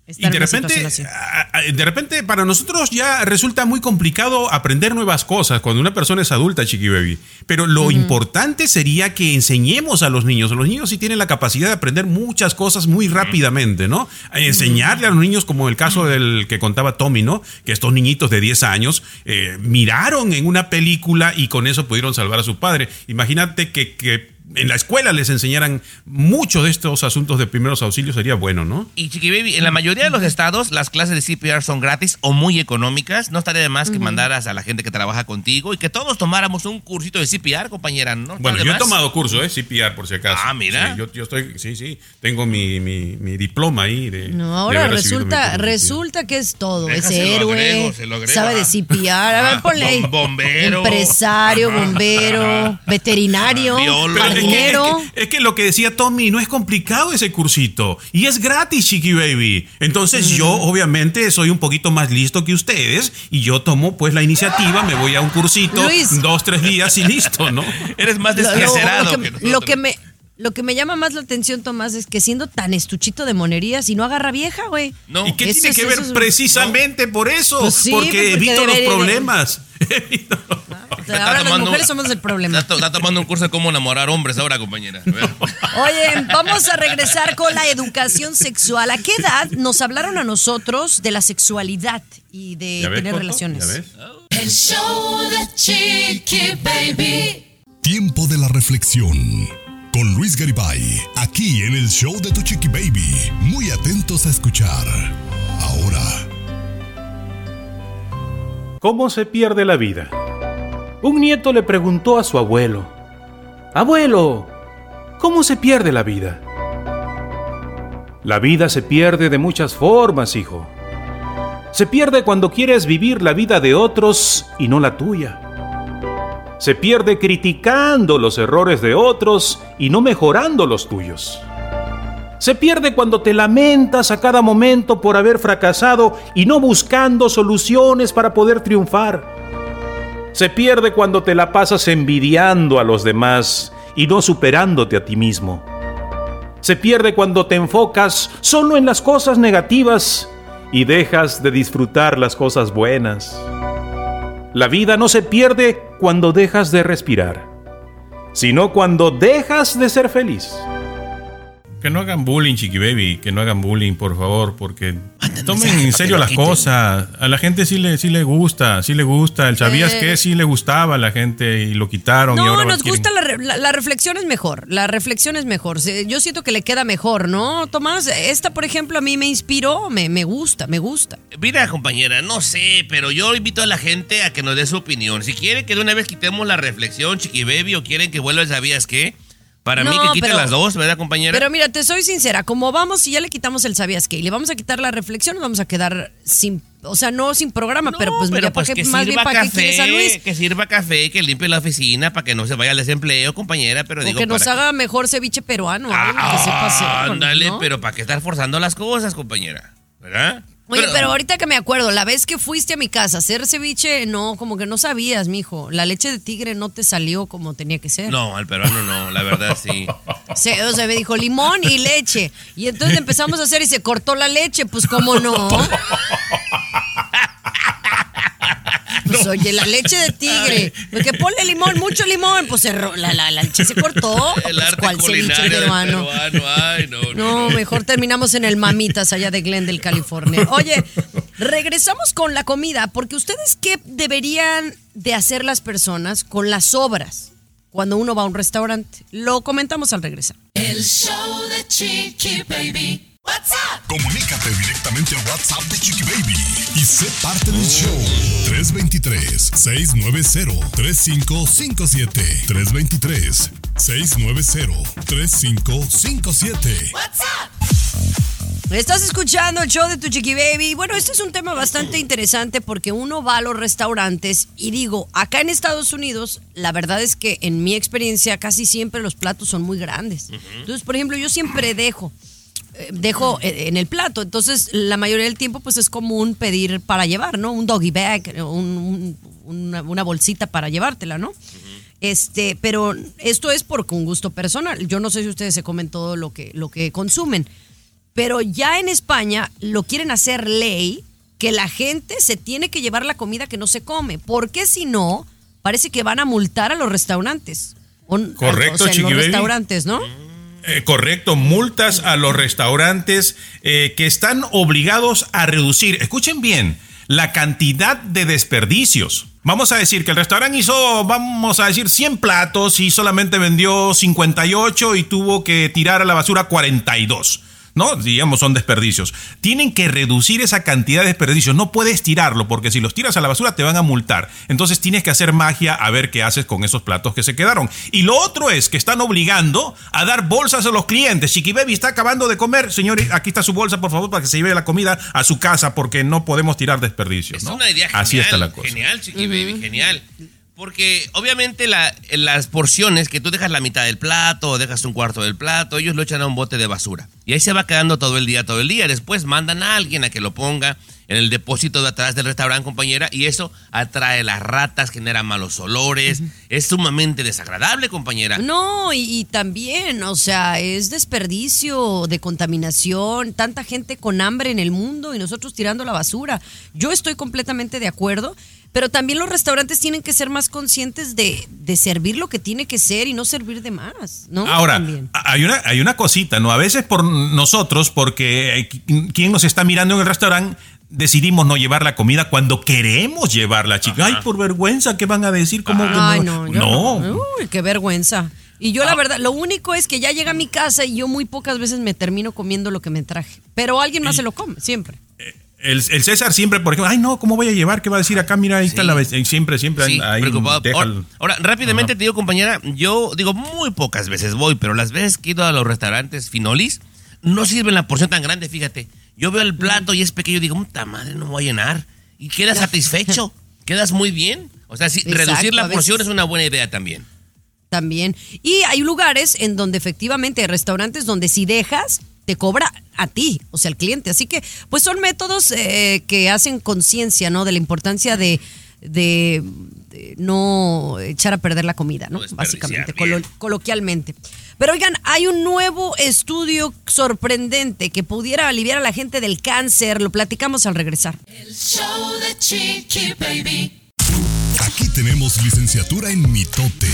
Y de repente, de repente para nosotros ya resulta muy complicado aprender nuevas cosas cuando una persona es adulta, Chiqui Baby. Pero lo uh-huh. importante sería que enseñemos a los niños. Los niños sí tienen la capacidad de aprender muchas cosas muy rápidamente, ¿no? Enseñarle a los niños, como el caso del que contaba Tommy, ¿no? Que estos niñitos de diez años eh, miraron en una película y con eso pudieron salvar a su padre. Imagínate que... que en la escuela les enseñaran mucho de estos asuntos de primeros auxilios, sería bueno, ¿no? Y Chiqui Baby, en la mayoría de los estados las clases de C P R son gratis o muy económicas. No estaría de más que uh-huh. mandaras a la gente que trabaja contigo y que todos tomáramos un cursito de C P R, compañera, ¿no? Bueno, yo más? he tomado curso, ¿eh? C P R, por si acaso. Ah, mira. Sí, yo, yo estoy, sí, sí, tengo mi, mi, mi diploma ahí. De, no, ahora de resulta, resulta que es todo. Deja, es héroe, agrego, sabe de C P R. A ver, ponle ahí. Bombero. Empresario, bombero, veterinario, jardinero. Es que lo que decía Tommy, no es complicado ese cursito. Y es gratis, Chiqui Baby. Entonces mm. yo, obviamente, soy un poquito más listo que ustedes. Y yo tomo, pues, la iniciativa, me voy a un cursito, Luis. dos, tres días y listo, ¿no? Eres más desgraciado. Lo, lo, lo, que, lo que me... Lo que me llama más la atención, Tomás, es que siendo tan estuchito de monerías y no agarra vieja, güey. No. ¿Y qué eso tiene es, que ver es, precisamente no. por eso? Pues sí, porque, porque evito los problemas. Evito. Ahora las mujeres somos el problema. Está, está tomando un curso de cómo enamorar hombres ahora, compañera. Oye, vamos a regresar con la educación sexual. ¿A qué edad nos hablaron a nosotros de la sexualidad y de tener ves, relaciones? ¿Ya ves? El show de Chiqui Baby. Tiempo de la reflexión. Con Luis Garibay, aquí en el show de tu Chiqui Baby. Muy atentos a escuchar. Ahora. ¿Cómo se pierde la vida? Un nieto le preguntó a su abuelo: Abuelo, ¿cómo se pierde la vida? La vida se pierde de muchas formas, hijo. Se pierde cuando quieres vivir la vida de otros y no la tuya. Se pierde criticando los errores de otros y no mejorando los tuyos. Se pierde cuando te lamentas a cada momento por haber fracasado y no buscando soluciones para poder triunfar. Se pierde cuando te la pasas envidiando a los demás y no superándote a ti mismo. Se pierde cuando te enfocas solo en las cosas negativas y dejas de disfrutar las cosas buenas. La vida no se pierde cuando dejas de respirar, sino cuando dejas de ser feliz. Que no hagan bullying, Chiqui Baby, que no hagan bullying, por favor, porque tomen en serio las cosas. A la gente sí le, sí le gusta, sí le gusta. El ¿sabías eh. qué? Sí le gustaba a la gente y lo quitaron. No, y ahora nos quieren... gusta la, la, la reflexión es mejor, la reflexión es mejor. Yo siento que le queda mejor, ¿no, Tomás? Esta, por ejemplo, a mí me inspiró, me, me gusta, me gusta. Mira, compañera, no sé, pero yo invito a la gente a que nos dé su opinión. Si quieren que de una vez quitemos la reflexión, Chiqui Baby, o quieren que vuelva el ¿sabías qué? Para no, mí que quiten las dos, ¿verdad, compañera? Pero mira, te soy sincera, como vamos y ya le quitamos el ¿sabías qué? Y le vamos a quitar la reflexión, nos vamos a quedar sin, o sea, no sin programa, no, pero pues, pero mira, pues que más bien para qué quieres a Luis. Que sirva café, que limpie la oficina para que no se vaya al desempleo, compañera, pero o digo, que nos para haga que... mejor ceviche peruano, ah, algo que sepa hacer. Ándale, ¿no? pero para qué estar forzando las cosas, compañera, ¿verdad? Oye, pero, pero ahorita que me acuerdo, la vez que fuiste a mi casa a hacer ceviche, no, como que no sabías, mijo. La leche de tigre no te salió como tenía que ser. No, al peruano no, la verdad sí. Se, o sea, me dijo limón y leche. Y entonces empezamos a hacer y se cortó la leche, pues cómo no. Pues no. Oye, la leche de tigre. Que ponle limón, mucho limón. Pues se, la, la, la leche se cortó. El pues, arte ¿cuál ceviche peruano? peruano. Ay, no, no, no, no, mejor terminamos en el Mamitas allá de Glendale, California. Oye, regresamos con la comida, porque ustedes qué deberían de hacer las personas con las sobras cuando uno va a un restaurante. Lo comentamos al regresar. El show de Chiqui Baby. WhatsApp. Comunícate directamente a WhatsApp de Chiqui Baby y sé parte del show. tres dos tres, seis nueve cero, tres cinco cinco siete. tres dos tres, seis nueve cero, tres cinco cinco siete. WhatsApp. Estás escuchando el show de tu Chiqui Baby. Bueno, este es un tema bastante interesante porque uno va a los restaurantes y digo, acá en Estados Unidos, la verdad es que en mi experiencia casi siempre los platos son muy grandes. Uh-huh. Entonces, por ejemplo, yo siempre dejo... dejo en el plato, entonces la mayoría del tiempo pues es común pedir para llevar, ¿no? Un doggy bag, un, un, una, una bolsita para llevártela, ¿no? Uh-huh. Este, pero esto es por un gusto personal. Yo no sé si ustedes se comen todo lo que, lo que consumen, pero ya en España lo quieren hacer ley que la gente se tiene que llevar la comida que no se come, porque si no, parece que van a multar a los restaurantes. O, Correcto, o sea, Chiqui los Baby. restaurantes, ¿no? Eh, correcto, multas a los restaurantes eh, que están obligados a reducir, escuchen bien, la cantidad de desperdicios. Vamos a decir que el restaurante hizo, vamos a decir, cien platos y solamente vendió cincuenta y ocho y tuvo que tirar a la basura cuarenta y dos. ¿No? Digamos, son desperdicios. Tienen que reducir esa cantidad de desperdicios. No puedes tirarlo, porque si los tiras a la basura te van a multar. Entonces tienes que hacer magia a ver qué haces con esos platos que se quedaron. Y lo otro es que están obligando a dar bolsas a los clientes. Chiqui Baby está acabando de comer. Señor, aquí está su bolsa, por favor, para que se lleve la comida a su casa, porque no podemos tirar desperdicios, ¿no? Es una idea genial. Así está la cosa. Genial, Chiqui Baby, genial. Porque obviamente la, las porciones que tú dejas la mitad del plato o dejas un cuarto del plato, ellos lo echan a un bote de basura. Y ahí se va quedando todo el día, todo el día. Después mandan a alguien a que lo ponga en el depósito de atrás del restaurante, compañera, y eso atrae las ratas, genera malos olores. Uh-huh. Es sumamente desagradable, compañera. No, y, y también, o sea, es desperdicio de contaminación, tanta gente con hambre en el mundo y nosotros tirando la basura. Yo estoy completamente de acuerdo. Pero también los restaurantes tienen que ser más conscientes de, de servir lo que tiene que ser y no servir de más, ¿no? Ahora, hay una, hay una cosita, ¿no? A veces por nosotros, porque quien nos está mirando en el restaurante, decidimos no llevar la comida cuando queremos llevarla, chica. Ay, por vergüenza, ¿qué van a decir? ¿Cómo que Ay, no? no, yo no. no. Uy, qué vergüenza. Y yo la verdad, lo único es que ya llega a mi casa y yo muy pocas veces me termino comiendo lo que me traje. Pero alguien más se lo come, siempre. El, el César siempre, por ejemplo, ay no, ¿cómo voy a llevar? ¿Qué va a decir acá? Mira, ahí sí. está la vez. Siempre, siempre sí, ahí preocupado. Ahora, el... ahora, rápidamente Ajá. te digo, compañera, yo digo, muy pocas veces voy, pero las veces que he ido a los restaurantes finolis, no sirven la porción tan grande, fíjate. Yo veo el plato y es pequeño, digo, puta madre, no me voy a llenar. Y quedas satisfecho, quedas muy bien. O sea, sí, Exacto, reducir la porción es una buena idea también. También. Y hay lugares en donde efectivamente, hay restaurantes donde si dejas, te cobra a ti, o sea, al cliente. Así que, pues son métodos eh, que hacen conciencia, ¿no? De la importancia de, de, de no echar a perder la comida, ¿no? Básicamente, colo- coloquialmente. Pero oigan, hay un nuevo estudio sorprendente que pudiera aliviar a la gente del cáncer. Lo platicamos al regresar. El show de Chiqui Baby. Aquí tenemos licenciatura en mitote.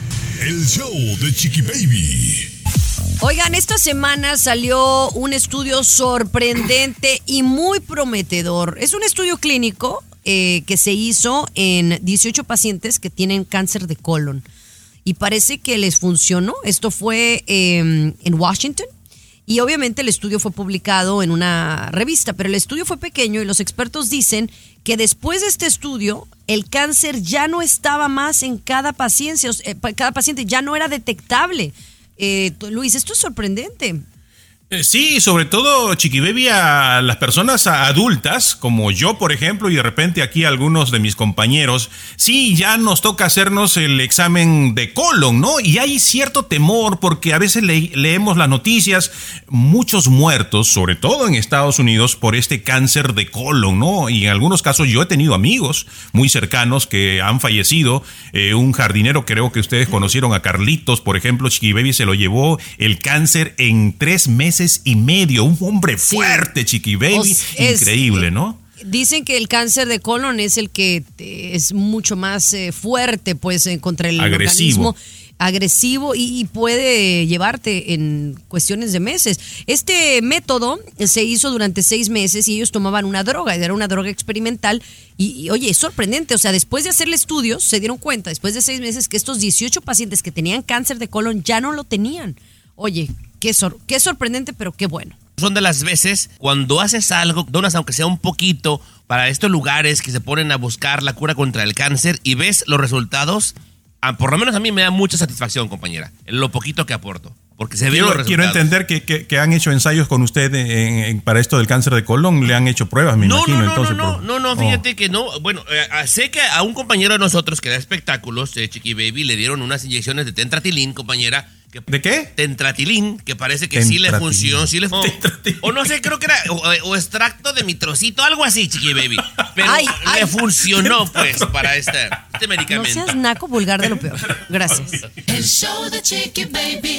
El show de Chiqui Baby. Oigan, esta semana salió un estudio sorprendente y muy prometedor. Es un estudio clínico eh, que se hizo en dieciocho pacientes que tienen cáncer de colon. Y parece que les funcionó. Esto fue eh, en Washington. Y obviamente el estudio fue publicado en una revista, pero el estudio fue pequeño y los expertos dicen que después de este estudio, el cáncer ya no estaba más en cada paciente, o sea, cada paciente ya no era detectable. Eh, Luis, esto es sorprendente. Eh, sí, sobre todo, Chiqui Baby, a las personas adultas, como yo, por ejemplo, y de repente aquí algunos de mis compañeros, sí, ya nos toca hacernos el examen de colon, ¿no? Y hay cierto temor porque a veces le- leemos las noticias, muchos muertos, sobre todo en Estados Unidos, por este cáncer de colon, ¿no? Y en algunos casos yo he tenido amigos muy cercanos que han fallecido. Eh, un jardinero, creo que ustedes conocieron a Carlitos, por ejemplo, Chiqui Baby se lo llevó el cáncer en tres meses y medio, un hombre fuerte, sí. Chiqui Baby, es, increíble, ¿no? Dicen que el cáncer de colon es el que es mucho más eh, fuerte, pues, eh, contra el agresivo. organismo, agresivo y, y puede llevarte en cuestiones de meses. Este método se hizo durante seis meses y ellos tomaban una droga, era una droga experimental y, y oye, es sorprendente, o sea, después de hacerle estudios, se dieron cuenta, después de seis meses, que estos dieciocho pacientes que tenían cáncer de colon ya no lo tenían. Oye, Qué, sor- qué sorprendente, pero qué bueno. Son de las veces cuando haces algo, donas aunque sea un poquito para estos lugares que se ponen a buscar la cura contra el cáncer y ves los resultados, ah, por lo menos a mí me da mucha satisfacción, compañera, en lo poquito que aporto, porque se ven los resultados. Quiero entender que, que, que han hecho ensayos con usted en, en, para esto del cáncer de colon, le han hecho pruebas, me no, imagino. No, no, entonces, no, por... no, no, no, fíjate oh. que no. Bueno, eh, sé que a un compañero de nosotros que da espectáculos, eh, Chiqui Baby, le dieron unas inyecciones de tentratilín, compañera. Que, ¿De qué? Tentratilín, que parece que sí le funcionó, sí le funcionó. O no sé, creo que era o, o extracto de mitrocito, algo así, Chiqui Baby. Pero ay, le ay. funcionó, pues, para este, este medicamento. No seas naco vulgar de lo peor. Gracias. El show de Chiqui Baby.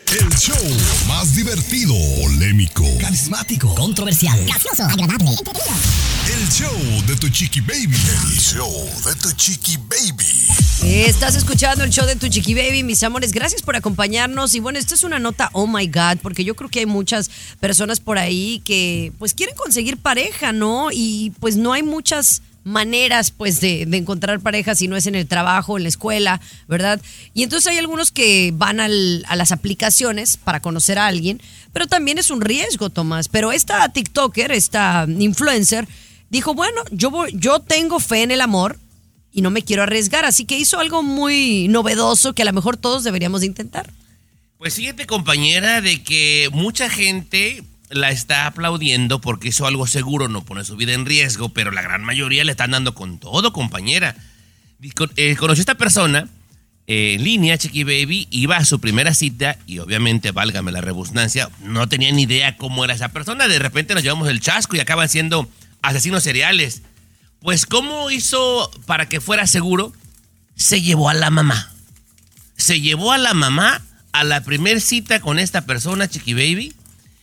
El show más divertido, polémico, carismático, controversial, gracioso, agradable, entretenido. El show de tu Chiqui Baby. El show de tu Chiqui Baby. Estás escuchando el show de tu Chiqui Baby, mis amores. Gracias por acompañarnos. Y bueno, esto es una nota, oh my God, porque yo creo que hay muchas personas por ahí que pues quieren conseguir pareja, ¿no? Y pues no hay muchas maneras pues de, de encontrar pareja si no es en el trabajo, en la escuela, ¿verdad? Y entonces hay algunos que van al, a las aplicaciones para conocer a alguien, pero también es un riesgo, Tomás. Pero esta TikToker, esta influencer, dijo, bueno, yo, voy, yo tengo fe en el amor y no me quiero arriesgar, así que hizo algo muy novedoso que a lo mejor todos deberíamos de intentar. Pues fíjate, compañera, de que mucha gente la está aplaudiendo porque hizo algo seguro, no pone su vida en riesgo, pero la gran mayoría le están dando con todo, compañera. Eh, conoció a esta persona eh, en línea, Chiqui Baby, iba a su primera cita y obviamente, válgame la rebusnancia, no tenía ni idea cómo era esa persona. De repente nos llevamos el chasco y acaban siendo asesinos seriales. Pues, ¿cómo hizo para que fuera seguro? Se llevó a la mamá. Se llevó a la mamá a la primer cita con esta persona, Chiqui Baby.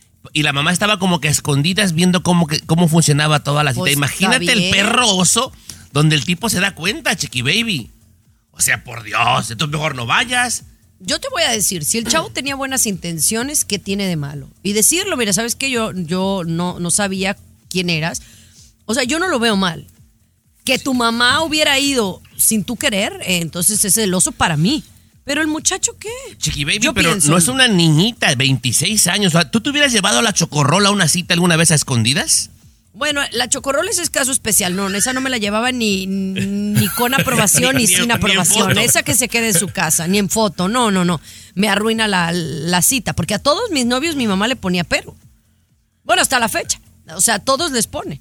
Y la mamá estaba como que a escondidas viendo cómo, que, cómo funcionaba toda la cita. Pues imagínate el perro oso donde el tipo se da cuenta, Chiqui Baby. O sea, por Dios, entonces mejor no vayas. Yo te voy a decir, si el chavo tenía buenas intenciones, ¿qué tiene de malo? Y decirlo, mira, ¿sabes qué? Yo, yo no, no sabía quién eras. O sea, yo no lo veo mal. Que tu mamá hubiera ido sin tú querer, eh, entonces es celoso para mí. Pero el muchacho, ¿qué? Chiqui Baby, yo pero pienso, no es una niñita, veintiséis años. O sea, ¿tú te hubieras llevado a la Chocorrola a una cita alguna vez a escondidas? Bueno, la Chocorrola es caso especial. No, esa no me la llevaba ni, ni con aprobación ni, ni sin aprobación. Ni esa que se quede en su casa, ni en foto. No, no, no. Me arruina la, la cita. Porque a todos mis novios mi mamá le ponía pero. Bueno, hasta la fecha. O sea, a todos les pone.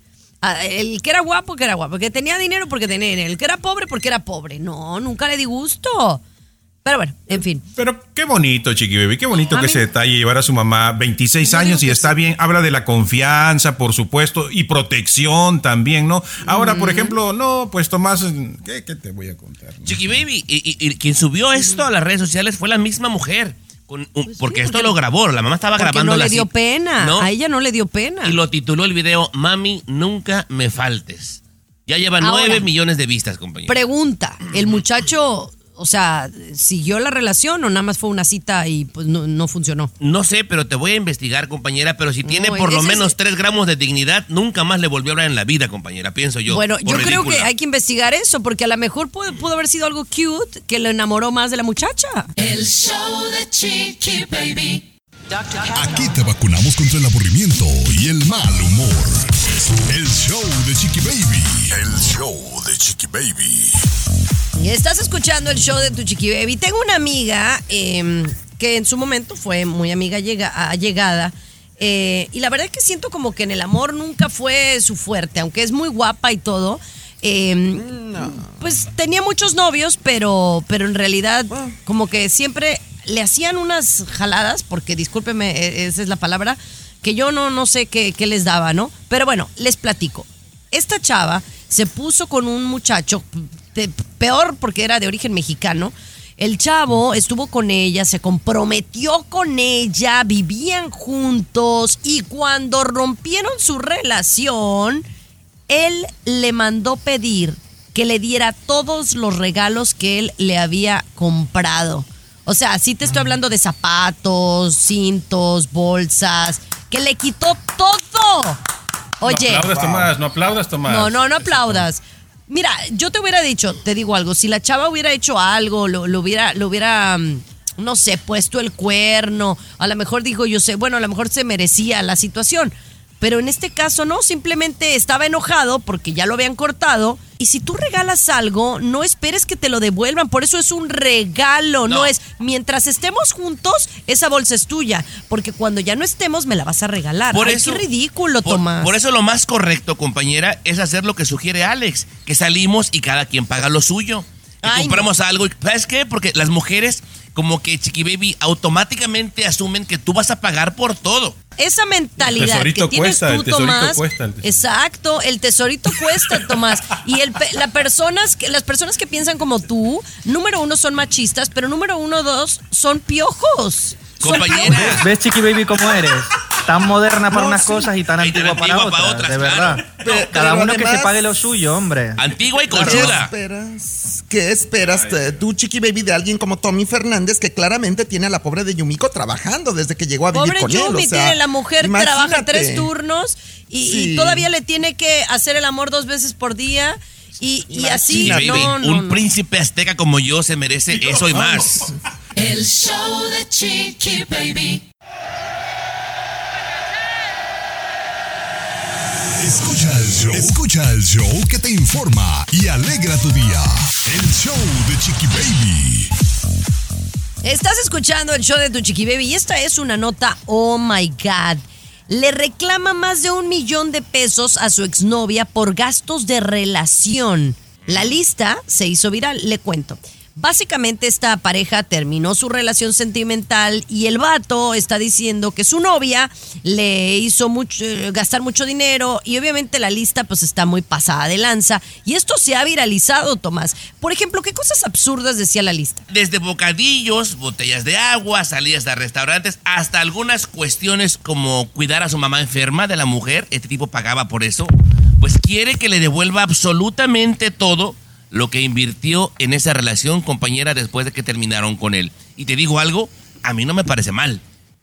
El que era guapo, que era guapo. El que tenía dinero, porque tenía dinero. El que era pobre, porque era pobre. No, nunca le di gusto. Pero bueno, en fin. Pero qué bonito, Chiqui Baby, qué bonito a que ese detalle llevar a su mamá veintiséis años y está sí. bien. Habla de la confianza, por supuesto, y protección también, ¿no? Ahora, mm. por ejemplo, no, pues Tomás, ¿qué, qué te voy a contar? ¿No? Chiqui Baby, y, y, y quien subió esto a las redes sociales fue la misma mujer. Con, un, pues sí, porque esto porque, lo grabó, la mamá estaba grabando no la le dio cita, pena, ¿no? A ella no le dio pena. Y lo tituló el video, Mami, nunca me faltes. Ya lleva Ahora, nueve millones de vistas, compañero. Pregunta, ¿el muchacho, o sea, siguió la relación o nada más fue una cita y pues no, no funcionó? No sé, pero te voy a investigar, compañera, pero si tiene no, por lo menos es... tres gramos de dignidad, nunca más le volvió a hablar en la vida, compañera, pienso yo. Bueno, yo ridícula. creo que hay que investigar eso, porque a lo mejor pudo, pudo haber sido algo cute que lo enamoró más de la muchacha. El show de Chiqui Baby. Aquí te vacunamos contra el aburrimiento y el mal humor. El show de Chiqui Baby. El show de Chiqui Baby. Y estás escuchando el show de tu Chiqui Baby. Tengo una amiga eh, que en su momento fue muy amiga llega, allegada. Eh, y la verdad es que siento como que en el amor nunca fue su fuerte, aunque es muy guapa y todo. Eh, no. Pues tenía muchos novios, pero, pero en realidad como que siempre le hacían unas jaladas, porque discúlpeme, esa es la palabra, que yo no, no sé qué, qué les daba, ¿no? Pero bueno, les platico. Esta chava se puso con un muchacho, de, peor porque era de origen mexicano. El chavo estuvo con ella, se comprometió con ella, vivían juntos y cuando rompieron su relación, él le mandó pedir que le diera todos los regalos que él le había comprado. O sea, sí te estoy hablando de zapatos, cintos, bolsas, que le quitó todo. Oye. No aplaudas, Tomás, no aplaudas, Tomás. No, no, no aplaudas. Mira, yo te hubiera dicho, te digo algo, si la chava hubiera hecho algo, lo, lo hubiera, lo hubiera, no sé, puesto el cuerno, a lo mejor dijo, yo sé, bueno, a lo mejor se merecía la situación. Pero en este caso no, simplemente estaba enojado porque ya lo habían cortado. Y si tú regalas algo, no esperes que te lo devuelvan. Por eso es un regalo, no, no es mientras estemos juntos, esa bolsa es tuya. Porque cuando ya no estemos, me la vas a regalar. Por Ay, eso, qué ridículo, por, Tomás. Por eso lo más correcto, compañera, es hacer lo que sugiere Alex. Que salimos y cada quien paga lo suyo. Y Ay, compramos no. algo. ¿Sabes qué? Porque las mujeres, como que Chiqui Baby, automáticamente asumen que tú vas a pagar por todo. Esa mentalidad que tienes cuesta, tú, el Tomás. Cuesta, el exacto, el tesorito cuesta, Tomás. Y el, la personas que, las personas que piensan como tú, número uno, son machistas, pero número uno, dos, son piojos. Compañera. ¿Ves, ¿Ves, Chiqui Baby, cómo eres? Tan moderna para No, unas sí. cosas y tan Y antigua, tan para, antigua otras, para otras, de verdad. claro. Pero- Cada pero uno que se además- pague lo suyo, hombre. Antigua y ¿Qué conchuda. esperas? ¿Qué esperas eh, tú, Chiqui Baby, de alguien como Tommy Fernández, que claramente tiene a la pobre de Yumiko trabajando desde que llegó a vivir Pobre con él? Yumi, O sea, tiene la mujer, trabaja imagínate. tres turnos y, Sí. y todavía le tiene que hacer el amor dos veces por día. Y, y así, Chiqui Baby, no, no, un no. príncipe azteca como yo se merece eso y más. El show de Chiqui Baby. Escucha el show. Escucha el show que te informa y alegra tu día. El show de Chiqui Baby. Estás escuchando el show de tu Chiqui Baby y esta es una nota, oh my God. Le reclama más de un millón de pesos a su exnovia por gastos de relación. La lista se hizo viral, le cuento. Básicamente esta pareja terminó su relación sentimental y el vato está diciendo que su novia le hizo mucho, eh, gastar mucho dinero y obviamente la lista pues está muy pasada de lanza y esto se ha viralizado, Tomás. Por ejemplo, ¿qué cosas absurdas decía la lista? Desde bocadillos, botellas de agua, salidas a restaurantes, hasta algunas cuestiones como cuidar a su mamá enferma de la mujer. Este tipo pagaba por eso. Pues quiere que le devuelva absolutamente todo lo que invirtió en esa relación, compañera, después de que terminaron con él. Y te digo algo, a mí no me parece mal.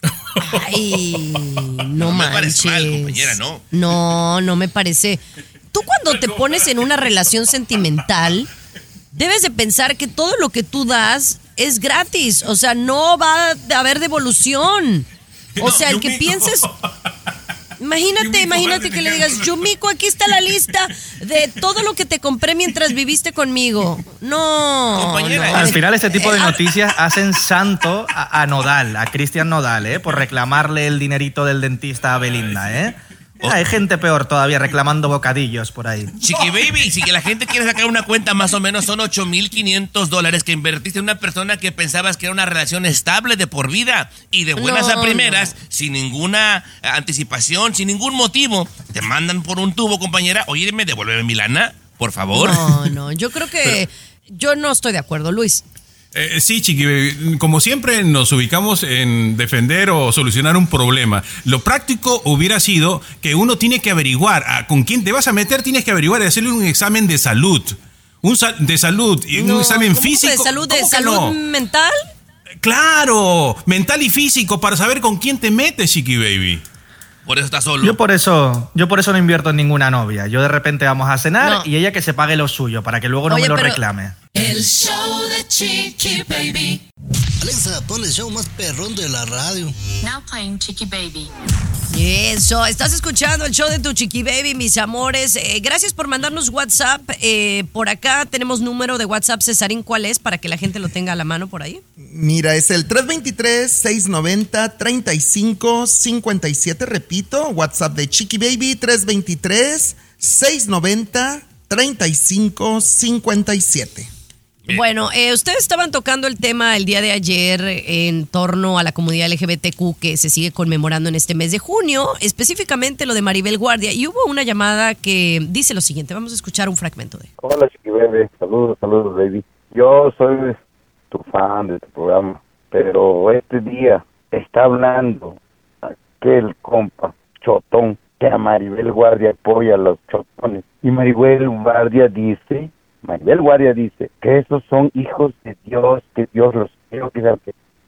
Ay, no, No me manches. parece mal, compañera, no. No, no me parece. Tú cuando te pones en una relación sentimental, debes de pensar que todo lo que tú das es gratis. O sea, no va a haber devolución. O sea, el que pienses... Imagínate, Yumiko, imagínate vale, que le te digas, canso. Yumiko, aquí está la lista de todo lo que te compré mientras viviste conmigo. No. Compañera, no. Al final este tipo de Eh, noticias hacen santo a, a Nodal, a Cristian Nodal, ¿eh? Por reclamarle el dinerito del dentista a Belinda, ¿eh? Hay gente peor todavía reclamando bocadillos por ahí. Chiqui Baby, si que la gente quiere sacar una cuenta, más o menos son ocho mil quinientos dólares que invertiste en una persona que pensabas que era una relación estable de por vida y de buenas No, a primeras, sin ninguna anticipación, sin ningún motivo, te mandan por un tubo, compañera. Oye, me devuélveme mi lana, por favor. No, no, yo creo que yo no estoy de acuerdo, Luis. Eh, sí, Chiqui Baby, como siempre nos ubicamos en defender o solucionar un problema. Lo práctico hubiera sido que uno tiene que averiguar a con quién te vas a meter, tienes que averiguar y hacerle un examen de salud. Un sa- de salud y No, un examen ¿cómo que físico. ¿De salud, de ¿Cómo que salud no? mental? Claro, mental y físico para saber con quién te metes, Chiqui Baby. Por eso está solo. Yo por eso, yo por eso no invierto en ninguna novia. Yo de repente vamos a cenar No. y ella que se pague lo suyo para que luego no Oye, me lo pero- reclame. El show de Chiqui Baby. Alexa, pon el show más perrón de la radio. Now playing Chiqui Baby. Eso, estás escuchando el show de tu Chiqui Baby, mis amores. Eh, gracias por mandarnos WhatsApp. Eh, por acá tenemos número de WhatsApp, Cesarín, ¿cuál es? Para que la gente lo tenga a la mano por ahí. Mira, es el tres dos tres, seis nueve cero, tres cinco cinco siete. Repito, WhatsApp de Chiqui Baby, tres dos tres, seis nueve cero, tres cinco cinco siete. Bien. Bueno, eh, ustedes estaban tocando el tema el día de ayer en torno a la comunidad L G B T Q que se sigue conmemorando en este mes de junio, específicamente lo de Maribel Guardia, y hubo una llamada que dice lo siguiente, vamos a escuchar un fragmento de... Hola, Chiqui Baby. Saludos, saludos, baby. Yo soy tu fan de tu programa, pero este día está hablando aquel compa chotón que a Maribel Guardia apoya a los chotones. Y Maribel Guardia dice, Maribel Guardia dice que esos son hijos de Dios, que Dios los quiere, que sabe que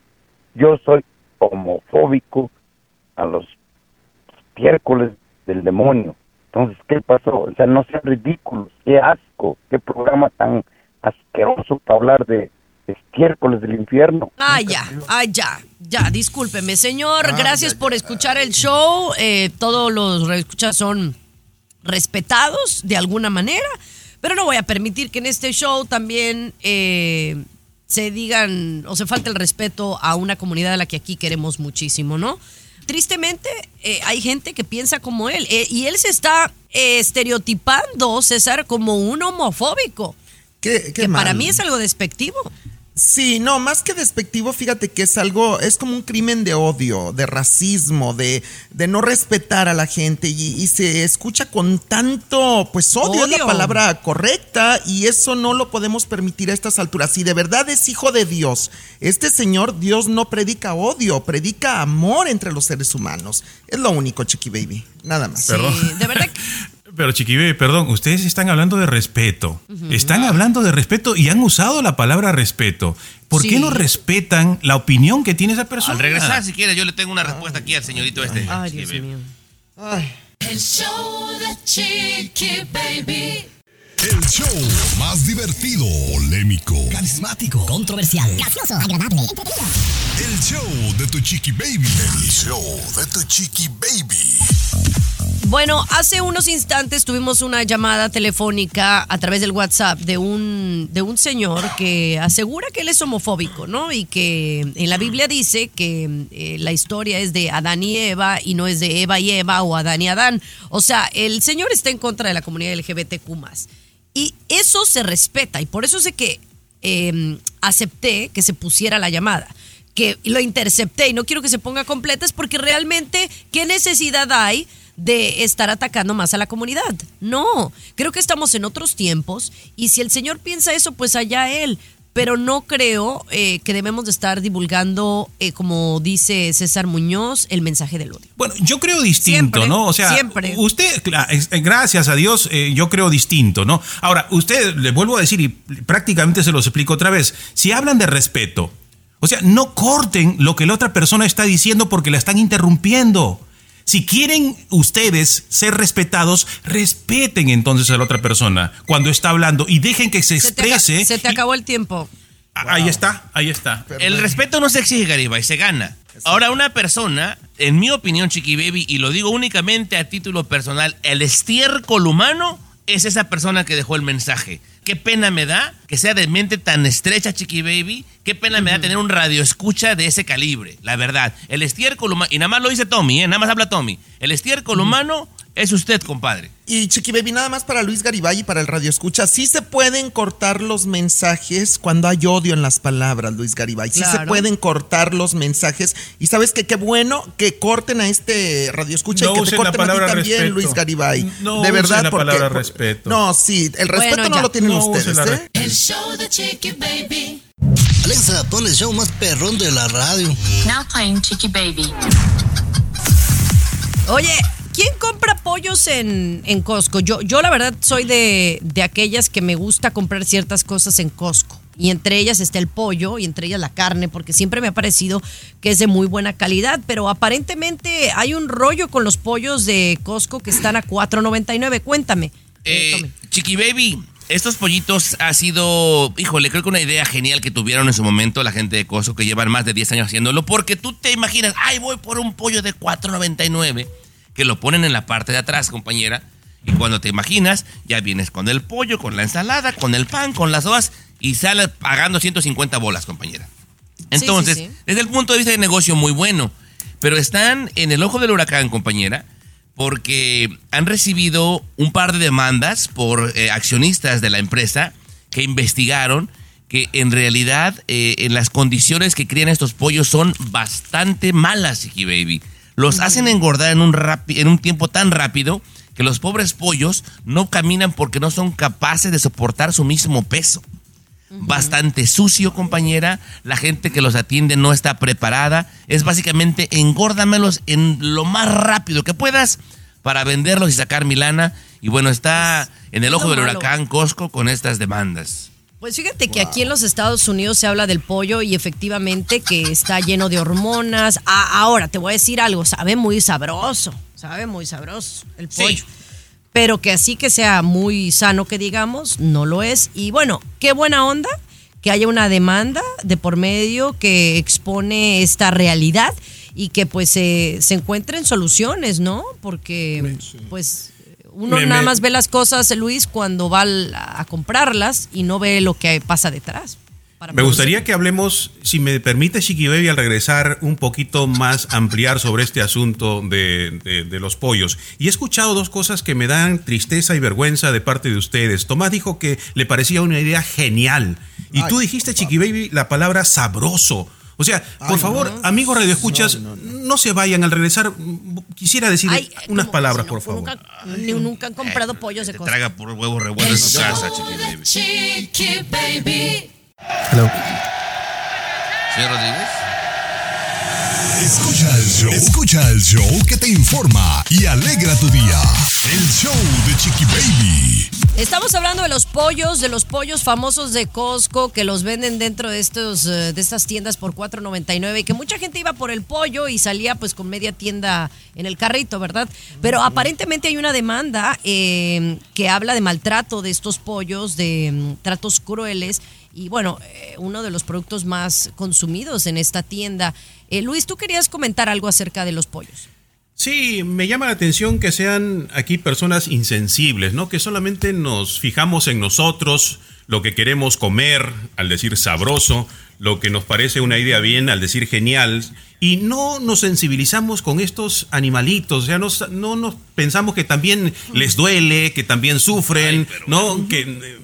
yo soy homofóbico a los estiércoles del demonio. Entonces, ¿qué pasó? O sea, no sean ridículos, qué asco, qué programa tan asqueroso para hablar de estiércoles del infierno. Ah, ya, ah, ya, ya, discúlpeme, señor, gracias por escuchar el show, eh, todos los escuchas son respetados de alguna manera, pero no voy a permitir que en este show también eh, se digan o se falte el respeto a una comunidad a la que aquí queremos muchísimo, ¿no? Tristemente, eh, hay gente que piensa como él, eh, y él se está eh, estereotipando, César, como un homofóbico, ¿Qué, qué que mal? para mí es algo despectivo. Sí, no, más que despectivo, fíjate que es algo, es como un crimen de odio, de racismo, de, de no respetar a la gente y, y se escucha con tanto, pues odio, odio es la palabra correcta y eso no lo podemos permitir a estas alturas. Si de verdad es hijo de Dios, este señor, Dios no predica odio, predica amor entre los seres humanos. Es lo único, Chiqui Baby, nada más. Sí, perdón. De verdad que... Pero Chiqui Baby, perdón, ustedes están hablando de respeto. Uh-huh. Están hablando de respeto y han usado la palabra respeto. ¿Por sí. qué no respetan la opinión que tiene esa persona? Al regresar, si quieres, yo le tengo una respuesta aquí al señorito este. Ay, Dios mío. Ay. El show de Chiqui Baby. El show más divertido, polémico, carismático, controversial, gracioso, agradable, entretenido. El show de tu Chiqui Baby. El show de tu Chiqui Baby. Bueno, hace unos instantes tuvimos una llamada telefónica a través del WhatsApp de un, de un señor que asegura que él es homofóbico, ¿no? Y que en la Biblia dice que eh, la historia es de Adán y Eva y no es de Eva y Eva o Adán y Adán. O sea, el señor está en contra de la comunidad L G B T Q más. Y eso se respeta y por eso sé que eh, acepté que se pusiera la llamada, que lo intercepté y no quiero que se ponga completa, es porque realmente, ¿qué necesidad hay de estar atacando más a la comunidad? No, creo que estamos en otros tiempos y si el señor piensa eso, pues allá él. Pero no creo eh, que debemos de estar divulgando, eh, como dice César Muñoz, el mensaje del odio. Bueno, yo creo distinto, siempre, ¿no? O sea, siempre. usted, gracias a Dios, eh, yo creo distinto, ¿no? Ahora, usted, le vuelvo a decir y prácticamente se los explico otra vez, si hablan de respeto, o sea, no corten lo que la otra persona está diciendo porque la están interrumpiendo. Si quieren ustedes ser respetados, respeten entonces a la otra persona cuando está hablando y dejen que se, se exprese. Te se te acabó el tiempo. Ahí wow. está, ahí está. Perdón. El respeto no se exige, Garibay, se gana. Ahora, una persona, en mi opinión, Chiqui Baby, y lo digo únicamente a título personal, el estiércol humano es esa persona que dejó el mensaje. Qué pena me da que sea de mente tan estrecha, Chiqui Baby. Qué pena uh-huh. me da tener un radioescucha de ese calibre, la verdad. El estiércol humano, y nada más lo dice Tommy, ¿eh? Nada más habla Tommy. El estiércol uh-huh. humano es usted, compadre. Y Chiqui Baby, nada más para Luis Garibay y para el radioescucha, sí se pueden cortar los mensajes cuando hay odio en las palabras, Luis Garibay. Sí claro. se pueden cortar los mensajes. Y sabes que qué bueno que corten a este radioescucha no y que te corten a ti también, respeto. Luis Garibay. No de verdad, la porque, palabra respeto. No, sí, el respeto bueno, no lo tienen no ustedes, ¿eh? El show de Chiqui Baby. Alexa, pon el show más perrón de la radio. Now playing Chiqui Baby. Oye, ¿quién compra pollos en, en Costco? Yo, yo la verdad soy de, de aquellas que me gusta comprar ciertas cosas en Costco. Y entre ellas está el pollo y entre ellas la carne, porque siempre me ha parecido que es de muy buena calidad. Pero aparentemente hay un rollo con los pollos de Costco que están a cuatro noventa y nueve. Cuéntame. Eh, eh, Chiqui Baby, estos pollitos ha sido, híjole, creo que una idea genial que tuvieron en su momento la gente de Costco, que llevan más de diez años haciéndolo, porque tú te imaginas, ay, voy por un pollo de cuatro noventa y nueve, que lo ponen en la parte de atrás, compañera, y cuando te imaginas, ya vienes con el pollo, con la ensalada, con el pan, con las hojas, y sales pagando ciento cincuenta bolas, compañera. Entonces, sí, sí, sí. desde el punto de vista de negocio, muy bueno, pero están en el ojo del huracán, compañera, porque han recibido un par de demandas por eh, accionistas de la empresa que investigaron que en realidad eh, en las condiciones que crían estos pollos son bastante malas, Chiqui Baby. Los hacen engordar en un, rapi- en un tiempo tan rápido que los pobres pollos no caminan porque no son capaces de soportar su mismo peso. Uh-huh. Bastante sucio, compañera. La gente que los atiende no está preparada. Es básicamente engórdamelos en lo más rápido que puedas para venderlos y sacar mi lana. Y bueno, está en el ojo del huracán Costco con estas demandas. Pues fíjate que wow. aquí en los Estados Unidos se habla del pollo y efectivamente que está lleno de hormonas. Ah, ahora te voy a decir algo, sabe muy sabroso, sabe muy sabroso el pollo. Sí. Pero que así que sea muy sano que digamos, no lo es. Y bueno, qué buena onda que haya una demanda de por medio que expone esta realidad y que pues eh, se encuentren soluciones, ¿no? Porque sí. pues uno me, nada me... más ve las cosas, Luis, cuando va a comprarlas y no ve lo que pasa detrás. Para me gustaría que hablemos, si me permite, Chiqui Baby, al regresar un poquito más, ampliar sobre este asunto de, de, de los pollos. Y he escuchado dos cosas que me dan tristeza y vergüenza de parte de ustedes. Tomás dijo que le parecía una idea genial. Y Ay, tú dijiste, Chiqui Baby, la palabra sabroso. O sea, por Ay, favor, no. amigos radioescuchas, no, no, no. no se vayan al regresar. Quisiera decir Ay, unas palabras, si no, por favor. Nunca, ni, nunca han comprado eh, pollos de te Costco. Traga por huevos revueltos en su casa, Chiqui Baby. Hello. Señor Rodríguez. Escucha el show. Escucha el show que te informa y alegra tu día. El show de Chiqui Baby. Estamos hablando de los pollos, de los pollos famosos de Costco que los venden dentro de estos de estas tiendas por cuatro noventa y nueve y que mucha gente iba por el pollo y salía pues con media tienda en el carrito, ¿verdad? Pero aparentemente hay una demanda eh, que habla de maltrato de estos pollos, de um, tratos crueles y bueno, eh, uno de los productos más consumidos en esta tienda. Eh, Luis, ¿tú querías comentar algo acerca de los pollos? Sí, me llama la atención que sean aquí personas insensibles, ¿no? Que solamente nos fijamos en nosotros, lo que queremos comer, al decir sabroso, lo que nos parece una idea bien, al decir genial, y no nos sensibilizamos con estos animalitos, o sea, no, no nos pensamos que también les duele, que también sufren, Ay, ¿no? Que,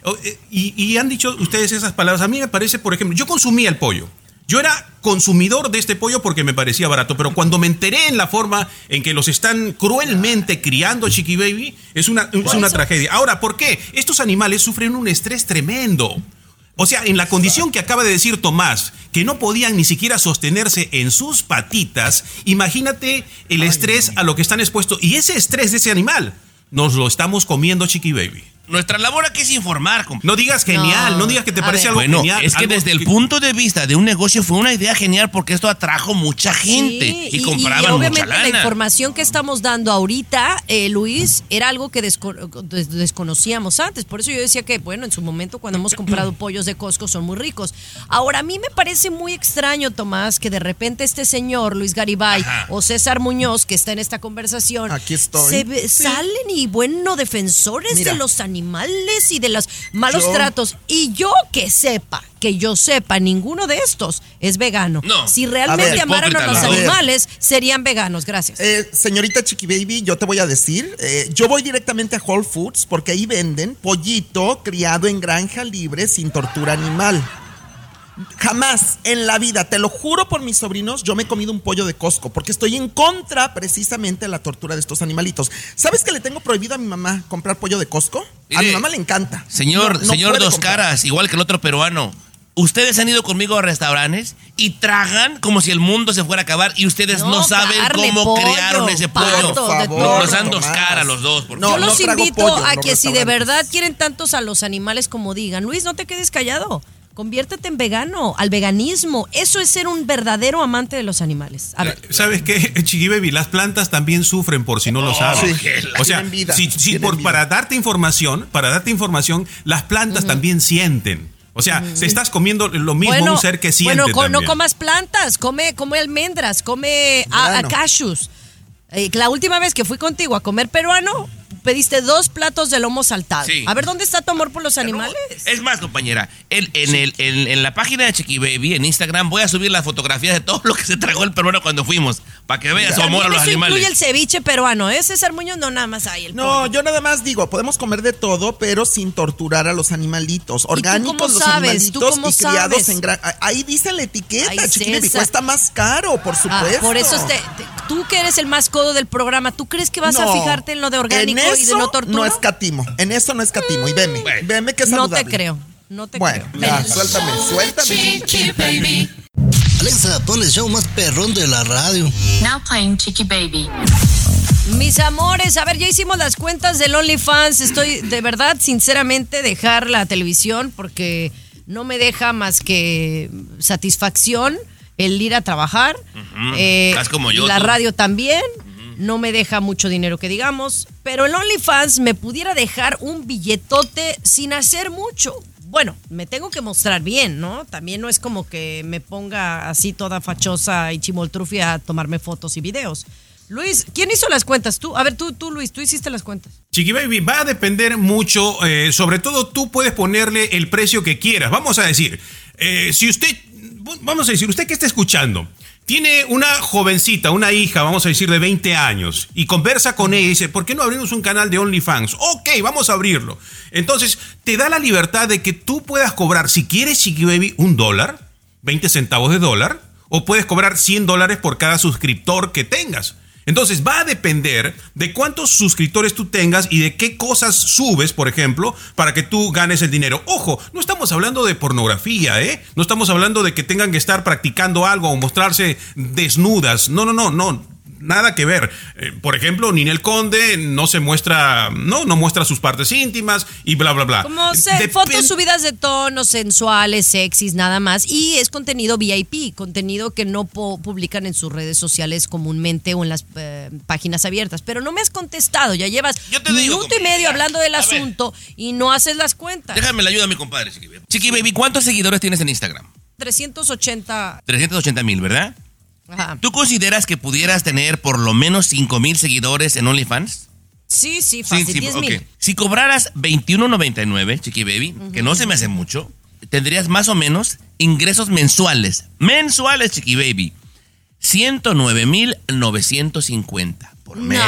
y, y han dicho ustedes esas palabras. A mí me parece, por ejemplo, yo consumía el pollo. Yo era consumidor de este pollo porque me parecía barato, pero cuando me enteré en la forma en que los están cruelmente criando, Chiqui Baby, es una, es una tragedia. Ahora, ¿por qué? Estos animales sufren un estrés tremendo. O sea, en la condición que acaba de decir Tomás, que no podían ni siquiera sostenerse en sus patitas, imagínate el estrés a lo que están expuestos. Y ese estrés de ese animal nos lo estamos comiendo, Chiqui Baby. Nuestra labor aquí es informar, compa. No digas genial, no, no digas que te parece ver. algo bueno, genial. Es que desde que... el punto de vista de un negocio fue una idea genial porque esto atrajo mucha gente sí, y, y compraban y obviamente mucha lana. La información que estamos dando ahorita, eh, Luis, era algo que desco- des- desconocíamos antes. Por eso yo decía que, bueno, en su momento cuando hemos comprado pollos de Costco son muy ricos. Ahora, a mí me parece muy extraño, Tomás, que de repente este señor, Luis Garibay, Ajá. o César Muñoz, que está en esta conversación, Aquí estoy. Se ve, sí. salen y, bueno, defensores Mira. de los animales y de los malos yo, tratos. Y yo que sepa, que yo sepa, ninguno de estos es vegano. No. Si realmente ver, amaran a los a animales, serían veganos. Gracias. Eh, señorita Chiqui Baby, yo te voy a decir, eh, yo voy directamente a Whole Foods porque ahí venden pollito criado en granja libre sin tortura animal. Jamás en la vida, te lo juro por mis sobrinos, yo me he comido un pollo de Costco porque estoy en contra precisamente de la tortura de estos animalitos. ¿Sabes que le tengo prohibido a mi mamá comprar pollo de Costco? Mire, a mi mamá le encanta. Señor, no, no señor Dos comprar. Caras, igual que el otro peruano. Ustedes han ido conmigo a restaurantes y tragan como si el mundo se fuera a acabar y ustedes no, no saben carne, cómo pollo, crearon ese pollo. pato, de todo, Nos dan dos Tomás. caras los dos. Por No, Yo los no trago invito pollo a en los que si de restaurantes. verdad quieren tantos a los animales como digan, Luis, no te quedes callado. Conviértete en vegano, al veganismo. Eso es ser un verdadero amante de los animales. A ver. ¿Sabes qué, Chiqui Baby? Las plantas también sufren, por si no lo sabes. sí. O sea, Tienen vida, si, si tienen por, vida. para darte información, para darte información, las plantas uh-huh. también sienten. O sea, uh-huh. te estás comiendo lo mismo bueno, un ser que siente Bueno, co- también. no comas plantas, come, come almendras, come a, a cashews. Eh, la última vez que fui contigo a comer peruano, pediste dos platos de lomo saltado. Sí. A ver, ¿dónde está tu amor por los animales? Es más, compañera, en, en, el, en, en la página de Chiqui Baby, en Instagram, voy a subir las fotografías de todo lo que se tragó el peruano cuando fuimos, para que veas su amor a los eso animales. incluye el ceviche peruano, ¿eh? César Muñoz no nada más hay el No, pollo. yo nada más digo, podemos comer de todo, pero sin torturar a los animalitos. Orgánicos cómo los sabes? ¿Tú animalitos cómo y criados sabes? en gran... Ahí dice la etiqueta, Ay, Chiqui Baby, César. cuesta más caro, por Ah, supuesto. por eso te, te- tú que eres el más codo del programa, ¿tú crees que vas No, a fijarte en lo de orgánico en y de eso no tortura? no escatimo, en eso no escatimo. Y veme, Bueno. veme que es No saludable. te creo, no te Bueno, creo. ya, Ven. suéltame, suéltame. Chiqui Baby. Alexa, pon el show más perrón de la radio. Now playing Chiqui Baby. Mis amores, a ver, ya hicimos las cuentas del OnlyFans. Estoy, de verdad, sinceramente, dejar la televisión porque no me deja más que satisfacción el ir a trabajar. Ujú. Eh, Estás como yo, La tú. radio también. No me deja mucho dinero que digamos. Pero el OnlyFans me pudiera dejar un billetote sin hacer mucho. Bueno, me tengo que mostrar bien, ¿no? También no es como que me ponga así toda fachosa y chimoltrufia a tomarme fotos y videos. Luis, ¿quién hizo las cuentas? Tú, a ver, tú, tú, Luis, tú hiciste las cuentas. Chiqui Baby, va a depender mucho, eh, sobre todo tú puedes ponerle el precio que quieras. Vamos a decir, eh, si usted, vamos a decir, usted que está escuchando, tiene una jovencita, una hija, vamos a decir, de veinte años, y conversa con ella y dice, ¿por qué no abrimos un canal de OnlyFans? Ok, vamos a abrirlo. Entonces, te da la libertad de que tú puedas cobrar, si quieres, Chiqui Baby, un dólar, veinte centavos de dólar, o puedes cobrar cien dólares por cada suscriptor que tengas. Entonces va a depender de cuántos suscriptores tú tengas y de qué cosas subes, por ejemplo, para que tú ganes el dinero. Ojo, no estamos hablando de pornografía, ¿eh? No estamos hablando de que tengan que estar practicando algo o mostrarse desnudas. No, no, no, no. Nada que ver. Eh, por ejemplo, Ninel Conde no se muestra, no, no muestra sus partes íntimas y bla, bla, bla. Como se, Dep- fotos subidas de tono, sensuales, sexys, nada más. Y es contenido V I P, contenido que no po- publican en sus redes sociales comúnmente o en las eh, páginas abiertas. Pero no me has contestado, ya llevas minuto y medio hablando del asunto y no haces las cuentas. Déjame la ayuda a mi compadre, Chiqui Baby. Chiqui Baby, ¿cuántos seguidores tienes en Instagram? trescientos ochenta. trescientos ochenta mil, ¿verdad? Ajá. ¿Tú consideras que pudieras tener por lo menos cinco mil seguidores en OnlyFans? Sí, sí, fácil, sí, sí, diez ok. mil. Si cobraras veintiuno noventa y nueve, Chiqui Baby, uh-huh. que no se me hace mucho, tendrías más o menos ingresos mensuales. Mensuales, Chiqui Baby. ciento nueve mil novecientos cincuenta por mes.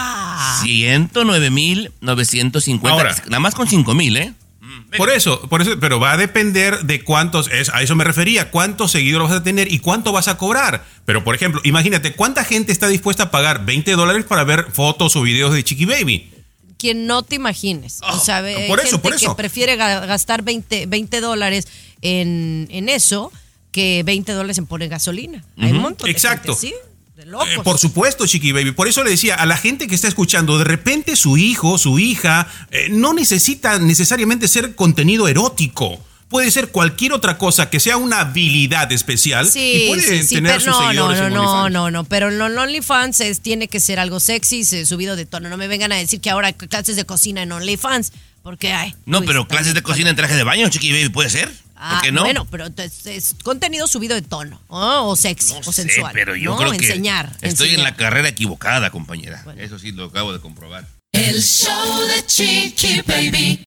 No. ciento nueve mil novecientos cincuenta. Ahora, nada más con cinco mil, ¿eh? Por eso, por eso, pero va a depender de cuántos, es, a eso me refería, cuántos seguidores vas a tener y cuánto vas a cobrar. Pero, por ejemplo, imagínate, ¿cuánta gente está dispuesta a pagar veinte dólares para ver fotos o videos de Chiqui Baby? Quien no te imagines. Oh, o sea, hay por eso, gente por eso. que prefiere gastar veinte dólares en, en eso que veinte dólares en poner gasolina. Uh-huh. Hay un montón Exacto. de gente, ¿sí? De locos. Eh, por supuesto, Chiqui Baby. Por eso le decía a la gente que está escuchando, de repente su hijo, su hija, eh, no necesita necesariamente ser contenido erótico. Puede ser cualquier otra cosa que sea una habilidad especial sí, y puede sí, sí, tener pero sus no, seguidores no, en no, OnlyFans. no, no, pero en OnlyFans es, tiene que ser algo sexy, subido de tono. No me vengan a decir que ahora hay clases de cocina en OnlyFans, porque hay. No, pero clases de cocina en traje de baño, Chiqui Baby, ¿puede ser? Ah, ¿por qué no? Bueno, pero es, es contenido subido de tono, ¿oh? O sexy, no o sé, sensual. pero yo ¿no? creo que enseñar, estoy enseñar. en la carrera equivocada, compañera. Bueno. Eso sí lo acabo de comprobar. El show de Chiqui Baby.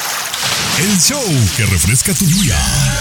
El show que refresca tu día.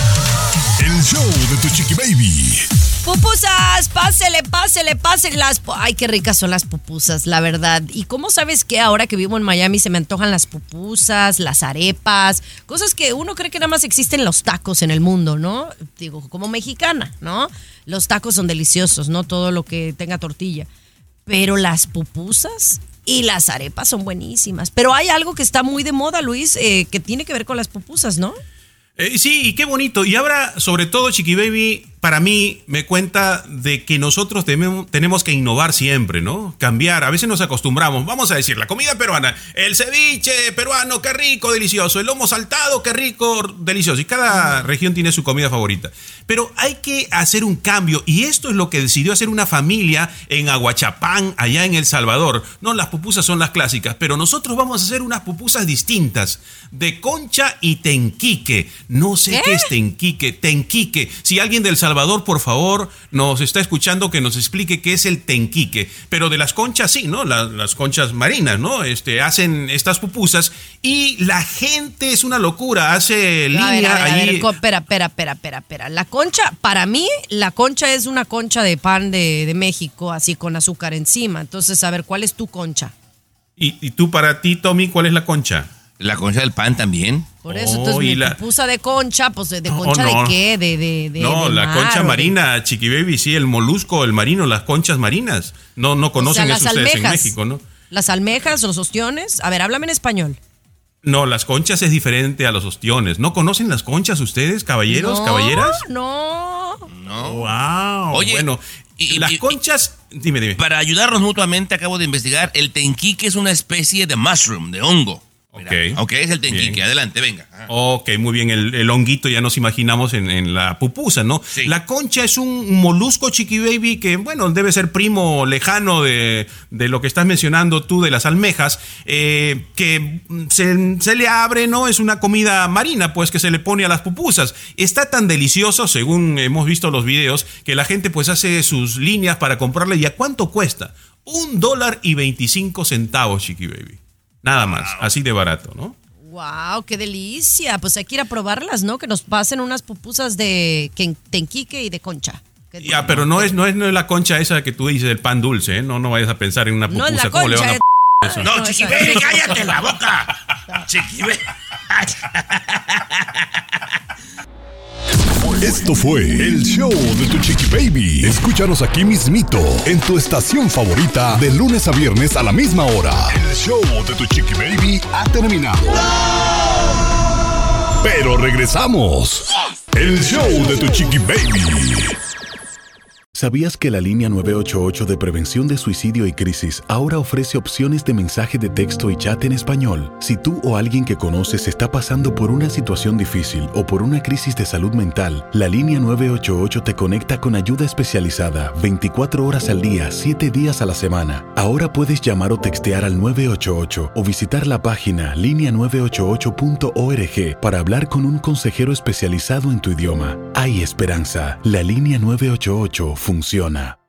El show de tu Chiqui Baby. Pupusas, pásele, pásele, pásele las... Ay, qué ricas son las pupusas, la verdad. ¿Y cómo sabes que ahora que vivo en Miami se me antojan las pupusas, las arepas, cosas que uno cree que nada más existen los tacos en el mundo, ¿no? Digo, como mexicana, ¿no? Los tacos son deliciosos, ¿no? Todo lo que tenga tortilla. Pero las pupusas y las arepas son buenísimas. Pero hay algo que está muy de moda, Luis, eh, que tiene que ver con las pupusas, ¿no? Eh, sí, y qué bonito. Y ahora, sobre todo, Chiqui Baby, para mí me cuenta de que nosotros tenemos, tenemos que innovar siempre, ¿no? Cambiar. A veces nos acostumbramos. Vamos a decir, la comida peruana, el ceviche peruano, qué rico, delicioso. El lomo saltado, qué rico, delicioso. Y cada región tiene su comida favorita. Pero hay que hacer un cambio. Y esto es lo que decidió hacer una familia en Aguachapán, allá en El Salvador. No, las pupusas son las clásicas, pero nosotros vamos a hacer unas pupusas distintas. De concha y tenquique. No sé ¿Qué? qué es tenquique. Tenquique. Si alguien del Salvador, por favor, nos está escuchando, que nos explique qué es el tenquique. Pero de las conchas, sí, ¿no? Las, las conchas marinas, ¿no? Este, hacen estas pupusas y la gente es una locura. Hace a línea ver, a ver, ahí. A ver, espera, espera, espera, espera, espera. La concha, para mí, la concha es una concha de pan de, de México, así con azúcar encima. Entonces, a ver, ¿cuál es tu concha? ¿Y, y tú, para ti, Tommy, cuál es la concha? La concha del pan también. Por eso, entonces, oh, mi la... pupusa de concha, pues, ¿de, de concha oh, no. de qué? De, de, de No, de la mar, concha de... marina, Chiqui Baby, sí, el molusco, el marino, las conchas marinas. No, no conocen o sea, eso ustedes en México, ¿no? Las almejas, los ostiones. A ver, háblame en español. No, las conchas es diferente a los ostiones. ¿No conocen las conchas ustedes, caballeros, no, caballeras? No, no. Wow. Oye, bueno, y, las y, conchas... Dime, dime. Para ayudarnos mutuamente, acabo de investigar, el tenquique es una especie de mushroom, de hongo. Okay. Ok, es el tenquique. Bien. Adelante, venga. Ah. Ok, muy bien. El, el honguito ya nos imaginamos en, en la pupusa, ¿no? Sí. La concha es un molusco, Chiqui Baby, que, bueno, debe ser primo lejano de, de lo que estás mencionando tú de las almejas, eh, que se, se le abre, ¿no? Es una comida marina, pues, que se le pone a las pupusas. Está tan delicioso, según hemos visto los videos, que la gente, pues, hace sus líneas para comprarle. ¿Y a cuánto cuesta? Un dólar y veinticinco centavos, Chiqui Baby. Nada más, wow. Así de barato, ¿no? ¡Wow! ¡Qué delicia! Pues hay que ir a probarlas, ¿no? Que nos pasen unas pupusas de tenquique y de concha. Ya, pero no es, no, es, no es la concha esa que tú dices, el pan dulce, ¿eh? No, no vayas a pensar en una pupusa. No es la ¿Cómo concha, le van a es... p- eso? No, Chiqui Baby, cállate la boca. Chiqui Baby. Esto fue el show de tu Chiqui Baby. Escúchanos aquí mismito, en tu estación favorita, de lunes a viernes a la misma hora. El show de tu Chiqui Baby ha terminado. ¡No! Pero regresamos. El show de tu Chiqui Baby. ¿Sabías que la línea nueve ocho ocho de prevención de suicidio y crisis ahora ofrece opciones de mensaje de texto y chat en español? Si tú o alguien que conoces está pasando por una situación difícil o por una crisis de salud mental, la línea nueve ocho ocho te conecta con ayuda especializada veinticuatro horas al día, siete días a la semana. Ahora puedes llamar o textear al nueve ocho ocho o visitar la página línea nueve ocho ocho punto org para hablar con un consejero especializado en tu idioma. Hay esperanza. La línea nueve ocho ocho funciona.